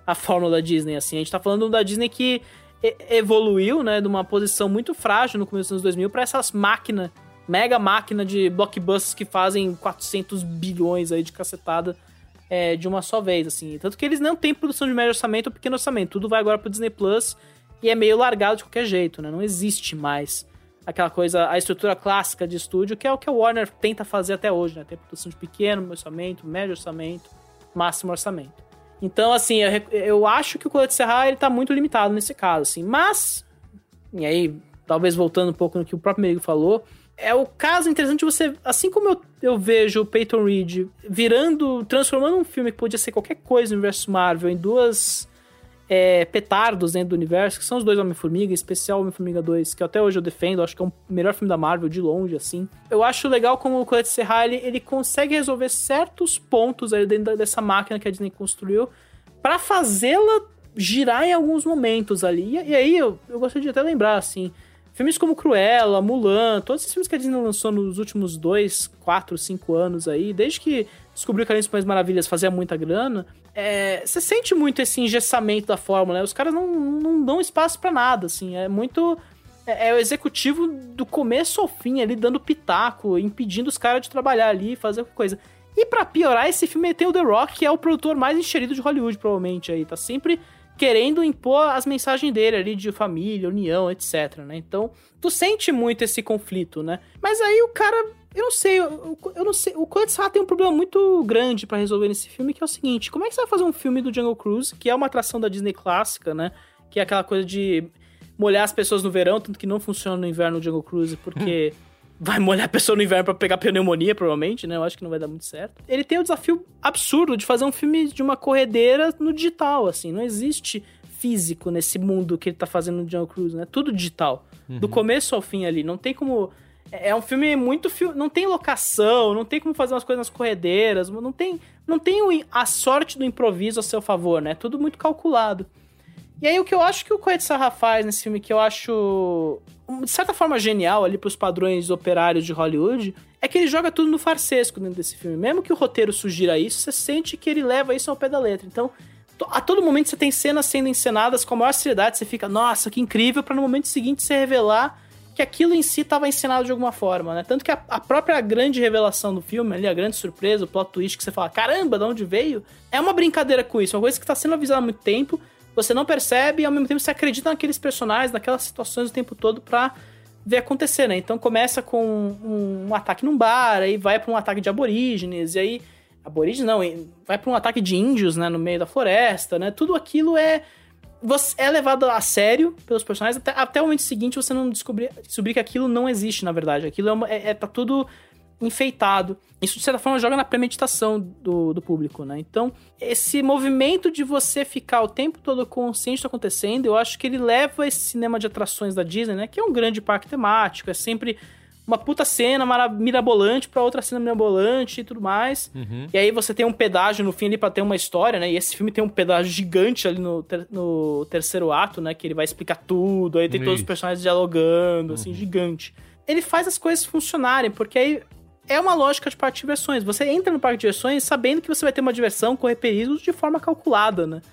a fórmula da Disney, assim. A gente tá falando da Disney que evoluiu, né, de uma posição muito frágil no começo dos anos dois mil pra essas máquinas, mega máquina de blockbusters que fazem quatrocentos bilhões aí de cacetada é, de uma só vez, assim. Tanto que eles não têm produção de médio orçamento ou pequeno orçamento. Tudo vai agora pro Disney Plus e é meio largado de qualquer jeito, né? Não existe mais aquela coisa, a estrutura clássica de estúdio, que é o que a Warner tenta fazer até hoje, né? Tem produção de pequeno orçamento, médio orçamento, máximo orçamento. Então, assim, eu, eu acho que o Colete Serra, ele tá muito limitado nesse caso, assim. Mas, e aí, talvez voltando um pouco no que o próprio Merigo falou, é o caso interessante de você, assim como eu, eu vejo o Peyton Reed virando, transformando um filme que podia ser qualquer coisa no universo Marvel em duas é, petardos dentro do universo, que são os dois Homem-Formiga, em especial o Homem-Formiga dois, que até hoje eu defendo, acho que é o melhor filme da Marvel de longe, assim. Eu acho legal como o Colete Serra, ele, ele consegue resolver certos pontos ali dentro dessa máquina que a Disney construiu pra fazê-la girar em alguns momentos ali. E, e aí eu, eu gostaria de até lembrar, assim, filmes como Cruella, Mulan, todos esses filmes que a Disney lançou nos últimos dois, quatro, cinco anos aí, desde que descobriu que Alice no País das Maravilhas fazia muita grana, é, você sente muito esse engessamento da fórmula, né? Os caras não, não dão espaço pra nada, assim, é muito... É, é o executivo do começo ao fim ali, dando pitaco, impedindo os caras de trabalhar ali, fazer qualquer coisa. E pra piorar, esse filme tem o The Rock, que é o produtor mais enxerido de Hollywood, provavelmente, aí, tá sempre querendo impor as mensagens dele ali de família, união, etc, né? Então, tu sente muito esse conflito, né? Mas aí o cara, eu não sei, eu, eu não sei, o Colette Serra tem um problema muito grande pra resolver nesse filme, que é o seguinte, como é que você vai fazer um filme do Jungle Cruise, que é uma atração da Disney clássica, né? Que é aquela coisa de molhar as pessoas no verão, tanto que não funciona no inverno o Jungle Cruise, porque vai molhar a pessoa no inverno pra pegar pneumonia, provavelmente, né? Eu acho que não vai dar muito certo. Ele tem o desafio absurdo de fazer um filme de uma corredeira no digital, assim. Não existe físico nesse mundo que ele tá fazendo no Jungle Cruise, né? Tudo digital. Uhum. Do começo ao fim ali. Não tem como... É um filme muito... Fi... Não tem locação, não tem como fazer umas coisas nas corredeiras, não tem, não tem a sorte do improviso a seu favor, né? Tudo muito calculado. E aí o que eu acho que o Colette Serra faz nesse filme, que eu acho, de certa forma, genial ali pros padrões operários de Hollywood, é que ele joga tudo no farsesco dentro desse filme. Mesmo que o roteiro sugira isso, você sente que ele leva isso ao pé da letra. Então, a todo momento você tem cenas sendo encenadas com a maior seriedade, você fica, nossa, que incrível, pra no momento seguinte você revelar que aquilo em si estava encenado de alguma forma, né? Tanto que a, a própria grande revelação do filme, ali, a grande surpresa, o plot twist que você fala, caramba, de onde veio? É uma brincadeira com isso, uma coisa que tá sendo avisada há muito tempo, você não percebe e ao mesmo tempo você acredita naqueles personagens, naquelas situações o tempo todo pra ver acontecer, né? Então começa com um, um ataque num bar, aí vai pra um ataque de aborígenes, e aí... Aborígenes não, vai pra um ataque de índios, né? No meio da floresta, né? Tudo aquilo é... Você é levado a sério pelos personagens, até, até o momento seguinte você não descobrir, descobrir que aquilo não existe, na verdade. Aquilo é, uma, é, é tá tudo enfeitado. Isso, de certa forma, joga na premeditação do, do público, né? Então, esse movimento de você ficar o tempo todo consciente do que tá acontecendo, eu acho que ele leva esse cinema de atrações da Disney, né? Que é um grande parque temático, é sempre uma puta cena mirabolante pra outra cena mirabolante e tudo mais. Uhum. E aí você tem um pedágio no fim ali pra ter uma história, né? E esse filme tem um pedágio gigante ali no, ter, no terceiro ato, né? Que ele vai explicar tudo, aí tem Ui. todos os personagens dialogando, uhum. assim, gigante. Ele faz as coisas funcionarem, porque aí é uma lógica de parque de diversões. Você entra no parque de diversões sabendo que você vai ter uma diversão, correr perigos de forma calculada, né?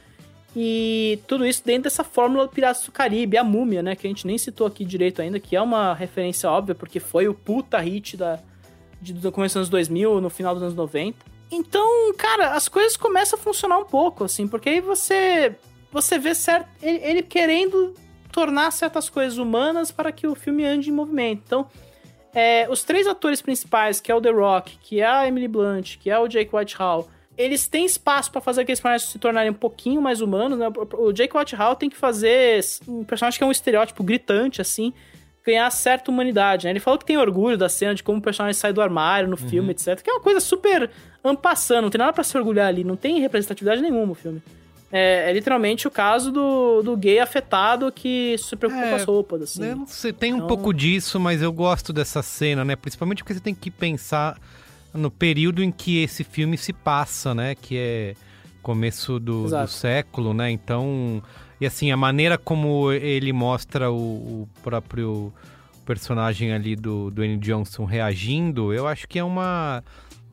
E tudo isso dentro dessa fórmula do Piratas do Caribe, a Múmia, né? Que a gente nem citou aqui direito ainda, que é uma referência óbvia, porque foi o puta hit da, de, do começo dos anos dois mil, no final dos anos noventa. Então, cara, as coisas começam a funcionar um pouco, assim, porque aí você, você vê certo, ele, ele querendo tornar certas coisas humanas para que o filme ande em movimento. Então, é, os três atores principais, que é o The Rock, que é a Emily Blunt, que é o Jake Whitehall, eles têm espaço pra fazer aqueles personagens se tornarem um pouquinho mais humanos, né? O Jake Whitehall tem que fazer um personagem que é um estereótipo gritante, assim, ganhar certa humanidade, né? Ele falou que tem orgulho da cena de como o personagem sai do armário no uhum. filme, etcétera. Que é uma coisa super ampassando, não tem nada pra se orgulhar ali, não tem representatividade nenhuma o filme. É, é literalmente o caso do, do gay afetado que se preocupa é, com as roupas, assim. Eu não sei, tem um então... pouco disso, mas eu gosto dessa cena, né? Principalmente porque você tem que pensar no período em que esse filme se passa, né? Que é começo do, do século, né? Então, e assim, a maneira como ele mostra o, o próprio personagem ali do Dwayne Johnson reagindo, eu acho que é uma,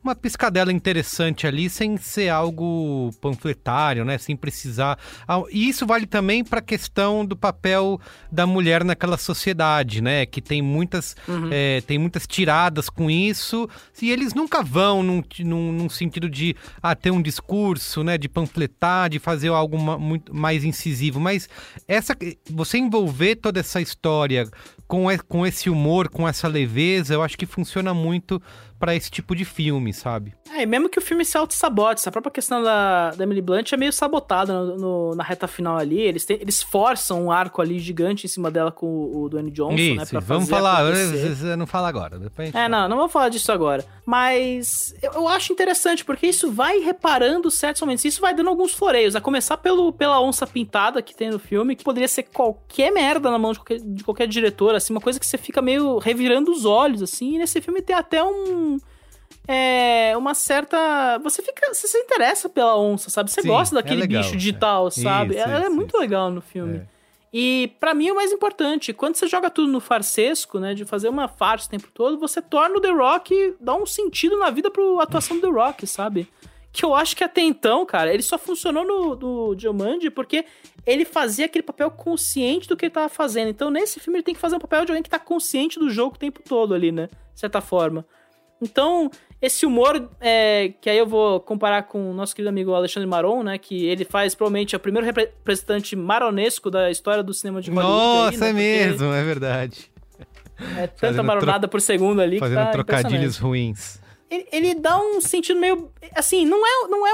uma piscadela interessante ali, sem ser algo panfletário, né? Sem precisar... E isso vale também para a questão do papel da mulher naquela sociedade, né? Que tem muitas, uhum. é, tem muitas tiradas com isso, e eles nunca vão num, num, num sentido de ah, ter um discurso, né? De panfletar, de fazer algo muito mais incisivo. Mas essa, você envolver toda essa história com, com esse humor, com essa leveza, eu acho que funciona muito pra esse tipo de filme, sabe? É, e mesmo que o filme se auto-sabote, a própria questão da, da Emily Blunt é meio sabotada no, no, na reta final ali, eles, tem, eles forçam um arco ali gigante em cima dela com o, o Dwayne Johnson, isso, né? Pra vamos fazer falar, acontecer. não fala agora. Depois é, fala. não, não vou falar disso agora. Mas eu, eu acho interessante, porque isso vai reparando certos momentos, isso vai dando alguns floreios, a começar pelo, pela onça pintada que tem no filme, que poderia ser qualquer merda na mão de qualquer, de qualquer diretor, assim, uma coisa que você fica meio revirando os olhos, assim, e nesse filme tem até um... É, uma certa... Você fica... Você se interessa pela onça, sabe? Você Sim, gosta daquele é legal, bicho digital, é. sabe? Isso, ela isso, é muito isso. legal no filme. É. E pra mim o mais importante, quando você joga tudo no farsesco, né? De fazer uma farsa o tempo todo, você torna o The Rock... Dá um sentido na vida pra atuação do The Rock, sabe? Que eu acho que até então, cara, ele só funcionou no, no Jumanji porque ele fazia aquele papel consciente do que ele tava fazendo. Então nesse filme ele tem que fazer um papel de alguém que tá consciente do jogo o tempo todo ali, né? De certa forma. Então, esse humor, é, que aí eu vou comparar com o nosso querido amigo Alexandre Maron, né? Que ele faz, provavelmente, o primeiro representante maronesco da história do cinema de Hollywood. Nossa, aí, né? é mesmo, é verdade. É tanta fazendo maronada tro... por segundo ali que Fazendo tá trocadilhos ruins. Ele, ele dá um sentido meio... Assim, não é, não é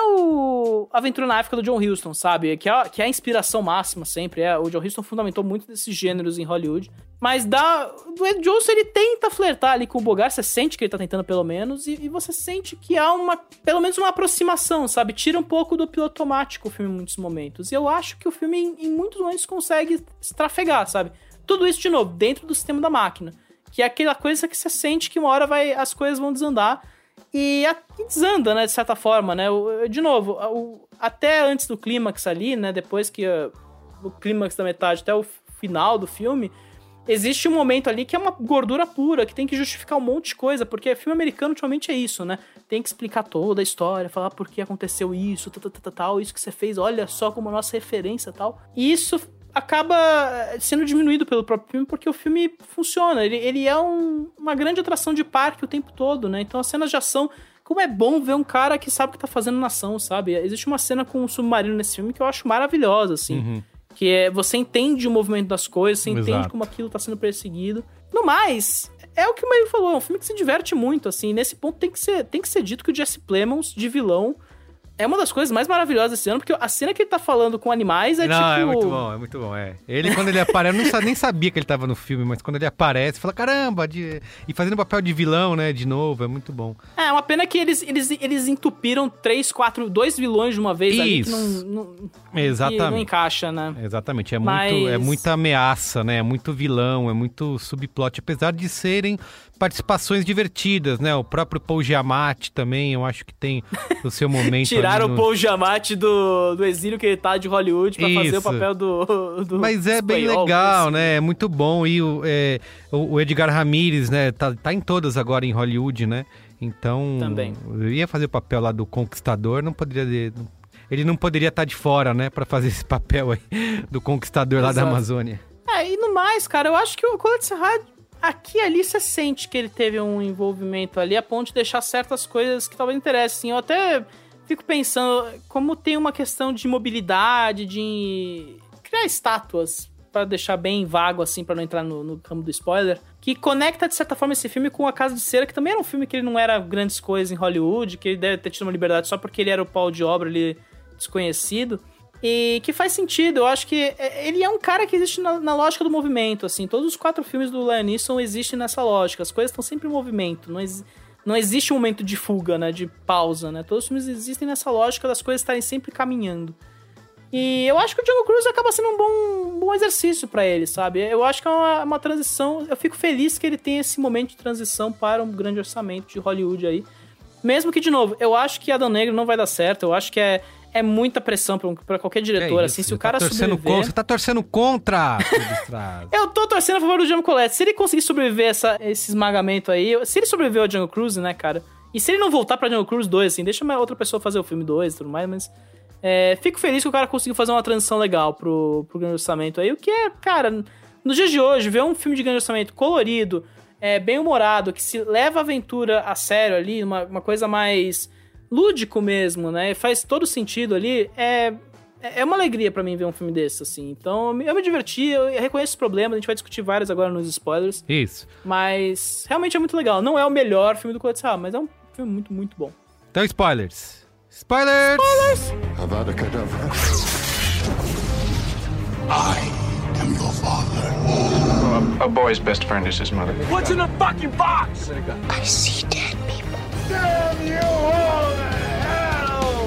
o Aventura na África do John Huston, sabe? Que é, que é a inspiração máxima sempre. É, o John Huston fundamentou muito desses gêneros em Hollywood. Mas dá... O Dwayne Johnson, ele tenta flertar ali com o Bogart. Você sente que ele tá tentando, pelo menos. E, e você sente que há uma... Pelo menos uma aproximação, sabe? Tira um pouco do piloto automático o filme em muitos momentos. E eu acho que o filme, em, em muitos momentos, consegue se trafegar, sabe? Tudo isso, de novo, dentro do sistema da máquina. Que é aquela coisa que você sente que uma hora vai, as coisas vão desandar. E, a, e desanda, né, de certa forma, né? O, de novo, o, até antes do clímax ali, né? Depois que uh, o clímax da metade até o final do filme, existe um momento ali que é uma gordura pura, que tem que justificar um monte de coisa, porque filme americano ultimamente é isso, né? Tem que explicar toda a história, falar por que aconteceu isso, tal, tal, tal, tal, isso que você fez, olha só como a nossa referência e tal. E isso acaba sendo diminuído pelo próprio filme, porque o filme funciona, ele, ele é um, uma grande atração de parque o tempo todo, né? Então as cenas de ação, como é bom ver um cara que sabe o que tá fazendo na ação, sabe? Existe uma cena com um submarino nesse filme que eu acho maravilhosa, assim. Uhum. Que é, você entende o movimento das coisas, você Exato. entende como aquilo tá sendo perseguido. No mais, é o que o Meio falou, é um filme que se diverte muito, assim. Nesse ponto tem que ser, tem que ser dito que o Jesse Plemons, de vilão, é uma das coisas mais maravilhosas desse ano, porque a cena que ele tá falando com animais é não, tipo... Não, é muito bom, é muito bom, é. Ele, quando ele aparece, eu não, nem sabia que ele tava no filme, mas quando ele aparece, fala, caramba, de... e fazendo papel de vilão, né, de novo, é muito bom. É, uma pena que eles, eles, eles entupiram três, quatro, dois vilões de uma vez Isso. ali, que não, não, Exatamente. Que não encaixa, né? Exatamente, é, mas... muito, é muita ameaça, né, é muito vilão, é muito subplot, apesar de serem participações divertidas, né, o próprio Paul Giamatti também, eu acho que tem o seu momento. Tiraram no... o Paul Giamatti do, do exílio que ele tá de Hollywood pra Isso. fazer o papel do... do Mas é bem legal, assim. né, é muito bom, e o, é, o Edgar Ramírez, né, tá, tá em todas agora em Hollywood, né, então... Também. Eu ia fazer o papel lá do Conquistador, não poderia... Ele não poderia estar de fora, né, pra fazer esse papel aí do Conquistador Exato. lá da Amazônia. É, e no mais, cara, eu acho que o Colette Serra... Aqui e ali você sente que ele teve um envolvimento ali a ponto de deixar certas coisas que talvez interessem. Eu até fico pensando como tem uma questão de mobilidade, de criar estátuas, para deixar bem vago assim, para não entrar no, no campo do spoiler, que conecta de certa forma esse filme com A Casa de Cera, que também era um filme que ele não era grandes coisas em Hollywood, que ele deve ter tido uma liberdade só porque ele era o pau de obra ali desconhecido. E que faz sentido, eu acho que ele é um cara que existe na, na lógica do movimento, assim. Todos os quatro filmes do Liam Neeson existem nessa lógica. As coisas estão sempre em movimento. Não, ex, não existe um momento de fuga, né? De pausa, né? Todos os filmes existem nessa lógica das coisas estarem sempre caminhando. E eu acho que o Jungle Cruise acaba sendo um bom, um bom exercício pra ele, sabe? Eu acho que é uma, uma transição... Eu fico feliz que ele tenha esse momento de transição para um grande orçamento de Hollywood aí. Mesmo que, de novo, eu acho que Adão Negro não vai dar certo. Eu acho que é... É muita pressão pra, um, pra qualquer diretor, é assim, se o cara tá sobreviver... Contra, você tá torcendo contra! Eu tô torcendo a favor do Django Colette. Se ele conseguir sobreviver essa, esse esmagamento aí... Se ele sobreviveu ao Django Cruise, né, cara? E se ele não voltar pra Jungle Cruise dois, assim, deixa uma outra pessoa fazer o filme dois e tudo mais, mas... É, fico feliz que o cara conseguiu fazer uma transição legal pro, pro grande orçamento aí, o que é, cara, nos dias de hoje, ver um filme de grande orçamento colorido, é, bem humorado, que se leva a aventura a sério ali, uma, uma coisa mais lúdico mesmo, né, faz todo sentido ali, é, é uma alegria pra mim ver um filme desse, assim. Então, eu me, eu me diverti, eu reconheço os problemas, a gente vai discutir vários agora nos spoilers. Isso. Mas realmente é muito legal. Não é o melhor filme do Kurosawa, mas é um filme muito, muito bom. Então, spoilers. Spoilers! Spoilers! Avada Kedavra. I am your father. A boy's best friend is his mother. What's in the fucking box? I see dead people. Damn you all to hell!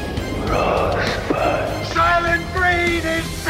Rosebud. Silent breed is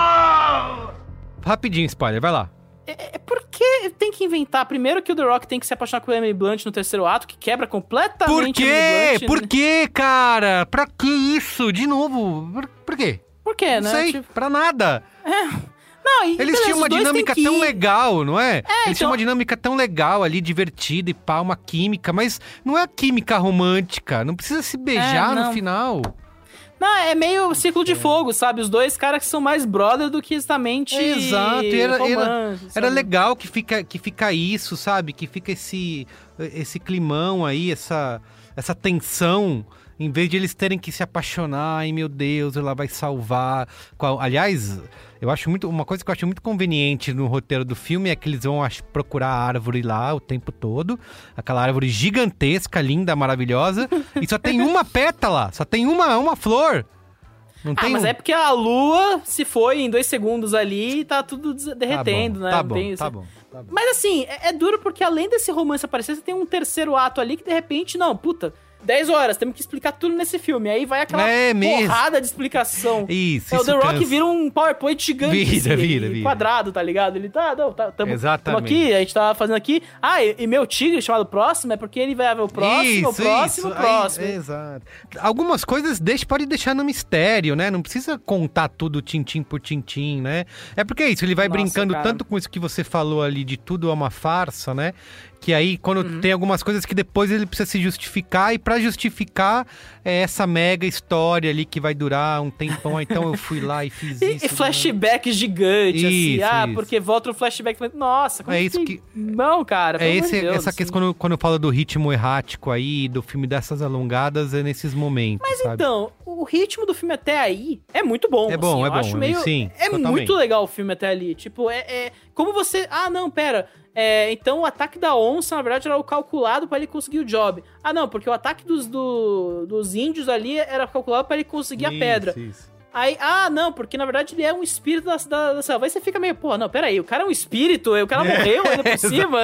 people! Rapidinho, spoiler, vai lá. É, é porque tem que inventar primeiro que o The Rock tem que se apaixonar com o Emily Blunt no terceiro ato, que quebra completamente Por quê? Emily Blunt, Por né? quê, cara? Pra que isso? De novo? Por, por quê? Por quê, Não né? sei, Tipo, pra nada. é. Não, e, Eles beleza, tinham uma os dois dinâmica têm que tão ir. legal, não é? É, Eles então- tinham uma dinâmica tão legal ali, divertida e pá, uma química, mas não é a química romântica, não precisa se beijar É, no não. final. Não, é meio círculo de fogo, sabe? Os dois caras que são mais brother do que exatamente Exato, e era, era, romance, era sabe? legal que fica, que fica isso, sabe? Que fica esse, esse climão aí, essa, essa tensão, em vez de eles terem que se apaixonar, ai meu Deus, ela vai salvar. Qual- Aliás, eu acho muito, uma coisa que eu acho muito conveniente no roteiro do filme é que eles vão ach- procurar a árvore lá o tempo todo, aquela árvore gigantesca, linda, maravilhosa, e só tem uma pétala, só tem uma, uma flor. Não Ah, tem mas um- é porque a lua se foi em dois segundos ali e tá tudo des- derretendo, tá bom, né? Tá bom, Tem tá esse- bom, tá bom. Mas assim, é, é duro porque além desse romance aparecer, você tem um terceiro ato ali que de repente, não, puta, dez horas, temos que explicar tudo nesse filme. Aí vai aquela É mesmo. porrada de explicação. Isso, é, o isso The Rock cansa. vira um PowerPoint gigante, Vira, assim, vira, e vira. quadrado, tá ligado? Ele tá, não, tá, tamo, Exatamente. tamo aqui, a gente tá fazendo aqui. Ah, e, e meu tigre chamado Próximo é porque ele vai ver o próximo, o próximo, o Aí, próximo. exato. Algumas coisas deixa, pode deixar no mistério, né? Não precisa contar tudo tintim por tintim, né? É porque é isso, ele vai Nossa, brincando cara. tanto com isso que você falou ali de tudo é uma farsa, né? Que aí, quando Uhum. tem algumas coisas que depois ele precisa se justificar, e pra justificar é essa mega história ali que vai durar um tempão, ah, então eu fui lá e fiz E, isso. e flashback gigante, assim. Isso, Ah, isso. porque volta o flashback. Nossa, como É isso que- Não, cara, É pelo amor esse, de Deus, essa assim. questão, quando, quando eu falo do ritmo errático aí, do filme dessas alongadas, é nesses momentos, Mas sabe? então, o ritmo do filme até aí é muito bom. É bom, assim, é eu bom, acho meio, sim, é totalmente. muito legal o filme até ali. Tipo, é, é como você... Ah, não, pera. É, então o ataque da onça, na verdade, era o calculado pra ele conseguir o job. Ah, não, porque o ataque dos, do- dos índios ali era calculado pra ele conseguir a Isso, pedra. isso. Aí, ah, não, porque na verdade ele é um espírito da, da, da selva. Aí você fica meio, pô, não, peraí, o cara é um espírito, o cara morreu ainda por cima.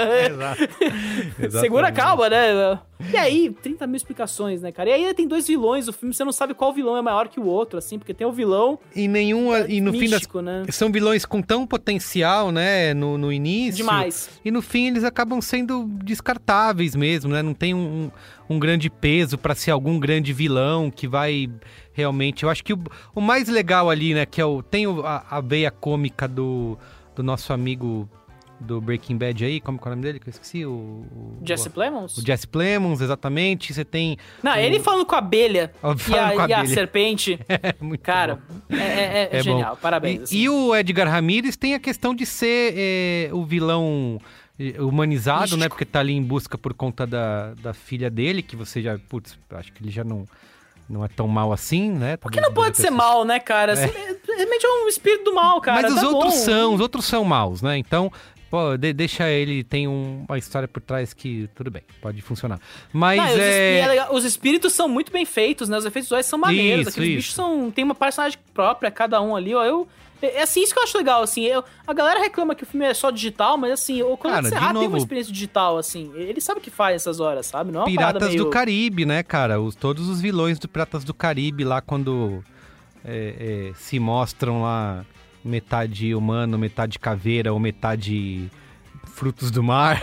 Exato. Segura a calma, né? E aí, trinta mil explicações, né, cara? E aí tem dois vilões, o filme você não sabe qual vilão é maior que o outro, assim, porque tem o vilão E nenhum, e no fim das, místico, né? são vilões com tão potencial, né, no, no início. Demais. E no fim eles acabam sendo descartáveis mesmo, né? Não tem um, um grande peso pra ser algum grande vilão que vai realmente... Eu acho que o, o mais legal ali, né, que é o... Tem o- a, a veia cômica do, do nosso amigo do Breaking Bad aí, como que é o nome dele que eu esqueci? O, o Jesse Plemons? O Jesse Plemons, exatamente. Você tem... Não, o- ele falando com a abelha e, Falando a, com a e a abelha. serpente. É muito Cara, bom. é, é- é É genial, bom. parabéns. E, assim. e o Edgar Ramirez tem a questão de ser é, o vilão é, humanizado, Místico. né? Porque tá ali em busca por conta da, da filha dele, que você já... Putz, acho que ele já não, não é tão mal assim, né? Porque não pode ser mal, né, cara? Assim, Realmente é um espírito do mal, cara. Mas os tá outros bom. são, os outros são maus, né? Então, pô, de- deixa ele, tem um- uma história por trás que tudo bem, pode funcionar. Mas Não, e os, es- é... e é legal, os espíritos são muito bem feitos, né? Os efeitos visuais são maneiros. Isso, Aqueles isso. bichos são, tem uma personagem própria, cada um ali, ó. Eu, é é assim, isso que eu acho legal, assim. Eu, a galera reclama que o filme é só digital, mas assim, o Conan Cara, de Serra tem novo- uma experiência digital, assim. Ele sabe o que faz essas horas, sabe? Não é uma parada Piratas meio... do Caribe, né, cara? Os, todos os vilões do Piratas do Caribe lá quando é, é, se mostram lá metade humano, metade caveira ou metade frutos do mar.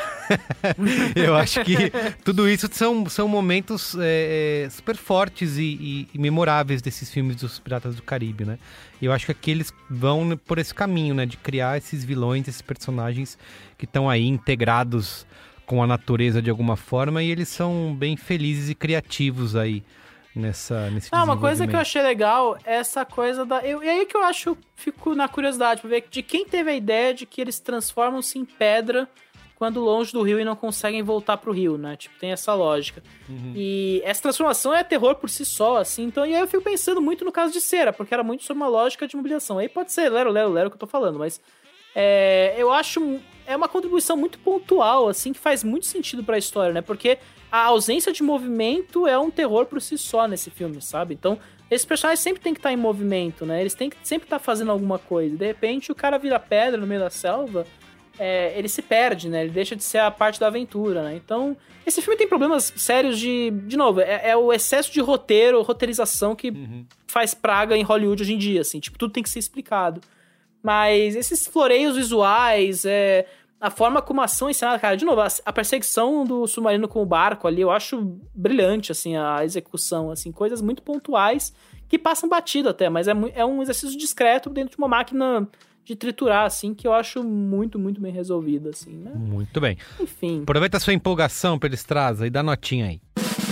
Eu acho que tudo isso são, são momentos é, é, super fortes e, e- e memoráveis desses filmes dos Piratas do Caribe, né? E eu acho que aqui eles vão por esse caminho, né? De criar esses vilões, esses personagens que estão aí integrados com a natureza de alguma forma, e eles são bem felizes e criativos aí nessa, nesse Ah, uma coisa que eu achei legal é essa coisa da... Eu, e aí que eu acho, fico na curiosidade, pra ver de quem teve a ideia de que eles transformam-se em pedra quando longe do rio e não conseguem voltar pro rio, né? Tipo, tem essa lógica. Uhum. E essa transformação é terror por si só, assim. Então, e aí eu fico pensando muito no caso de cera, porque era muito sobre uma lógica de mobilização. Aí pode ser lero, lero, lero que eu tô falando, mas é, eu acho... É uma contribuição muito pontual, assim, que faz muito sentido pra história, né? Porque a ausência de movimento é um terror por si só nesse filme, sabe? Então, esses personagens sempre tem que estar em movimento, né? Eles têm que sempre estar fazendo alguma coisa. De repente, o cara vira pedra no meio da selva... É, ele se perde, né? Ele deixa de ser a parte da aventura, né? Então, esse filme tem problemas sérios de... De novo, é, é o excesso de roteiro, roteirização que uhum. faz praga em Hollywood hoje em dia, assim. Tipo, tudo tem que ser explicado. Mas esses floreios visuais, é, a forma como a ação é ensinada, cara, de novo, a, a perseguição do submarino com o barco ali, eu acho brilhante, assim, a execução, assim, coisas muito pontuais que passam batido até, mas é, é um exercício discreto dentro de uma máquina... de triturar, assim, que eu acho muito, muito bem resolvido, assim, né? Muito bem. Enfim. Aproveita a sua empolgação, Pelestraza, e dá notinha aí.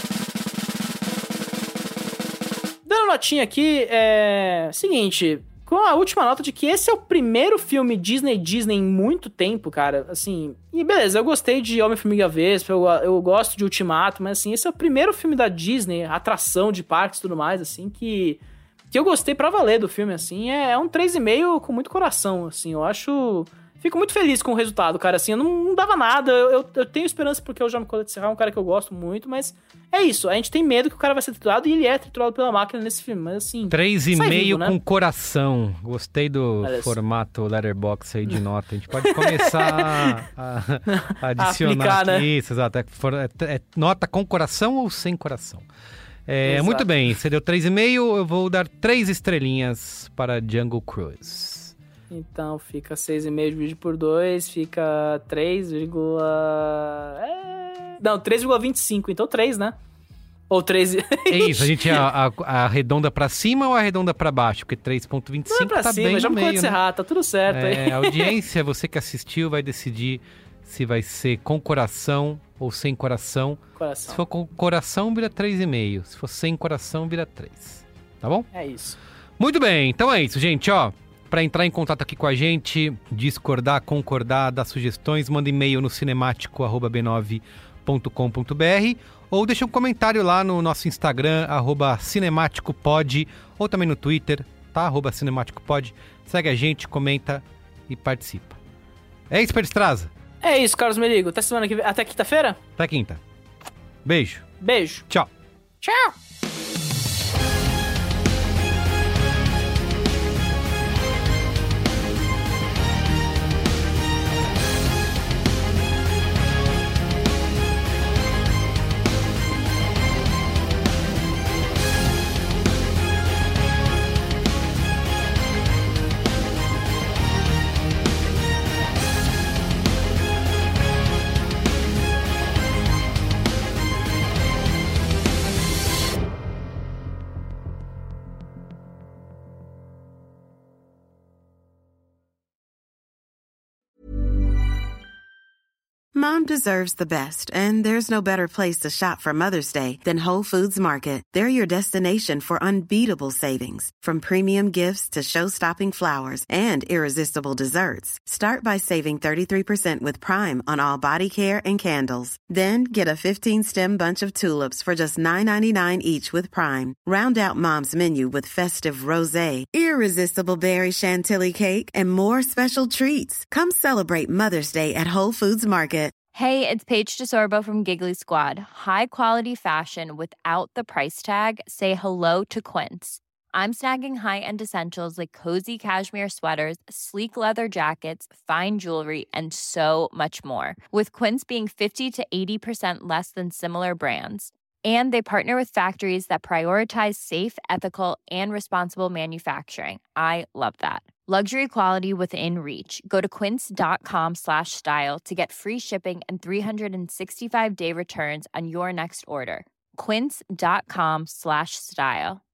Dando notinha aqui, é... Seguinte, com a última nota de que esse é o primeiro filme Disney-Disney em muito tempo, cara, assim... E beleza, eu gostei de Homem-Formiga Vespa, eu, eu gosto de Ultimato, mas, assim, esse é o primeiro filme da Disney, atração de parques e tudo mais, assim, que... que eu gostei pra valer do filme, assim, é, é um três e meio com muito coração, assim, eu acho... Fico muito feliz com o resultado, cara, assim, eu não, não dava nada, eu, eu tenho esperança porque o Jean-Claude Serra é um cara que eu gosto muito, mas é isso, a gente tem medo que o cara vai ser triturado e ele é triturado pela máquina nesse filme, mas assim... três e meio com né? coração, gostei do Parece. formato letterbox aí de nota, a gente pode começar a, a adicionar a aplicar, aqui, né? isso, exato, é, é nota com coração ou sem coração? É, muito bem, você deu três e meio, eu vou dar três estrelinhas para Jungle Cruise. Então fica seis e meio dividido por dois, fica três, é... não, três vírgula vinte e cinco, então três, né? Ou três... É isso, a gente a, a, arredonda pra cima ou arredonda pra baixo? Porque três vírgula vinte e cinco tá cima, bem já no me meio, né? Errar, tá tudo certo. É, a audiência, você que assistiu, vai decidir se vai ser com coração ou sem coração. Coração. Se for com coração, vira três vírgula cinco. Se for sem coração, vira três. Tá bom? É isso. Muito bem, então é isso, gente, ó. Para entrar em contato aqui com a gente, discordar, concordar, dar sugestões, manda e-mail no cinemático arroba b nove ponto com ponto b r ou deixa um comentário lá no nosso Instagram, arroba cinemáticopod, ou também no Twitter, tá? Arroba cinemáticopod. Segue a gente, comenta e participa. É isso, Pelestraza? É isso, Carlos Merigo. Até semana que vem. Até quinta-feira? Até quinta. Beijo. Beijo. Tchau. Tchau. Mom deserves the best, and there's no better place to shop for Mother's Day than Whole Foods Market. They're your destination for unbeatable savings, from premium gifts to show-stopping flowers and irresistible desserts. Start by saving thirty-three percent with Prime on all body care and candles. Then get a fifteen-stem bunch of tulips for just nine ninety-nine each with Prime. Round out Mom's menu with festive rosé, irresistible berry chantilly cake, and more special treats. Come celebrate Mother's Day at Whole Foods Market. Hey, it's Paige DeSorbo from Giggly Squad. High quality fashion without the price tag. Say hello to Quince. I'm snagging high-end essentials like cozy cashmere sweaters, sleek leather jackets, fine jewelry, and so much more. With Quince being fifty to eighty percent less than similar brands. And they partner with factories that prioritize safe, ethical, and responsible manufacturing. I love that. Luxury quality within reach. Go to quince.com slash style to get free shipping and three sixty-five day returns on your next order. Quince.com slash style.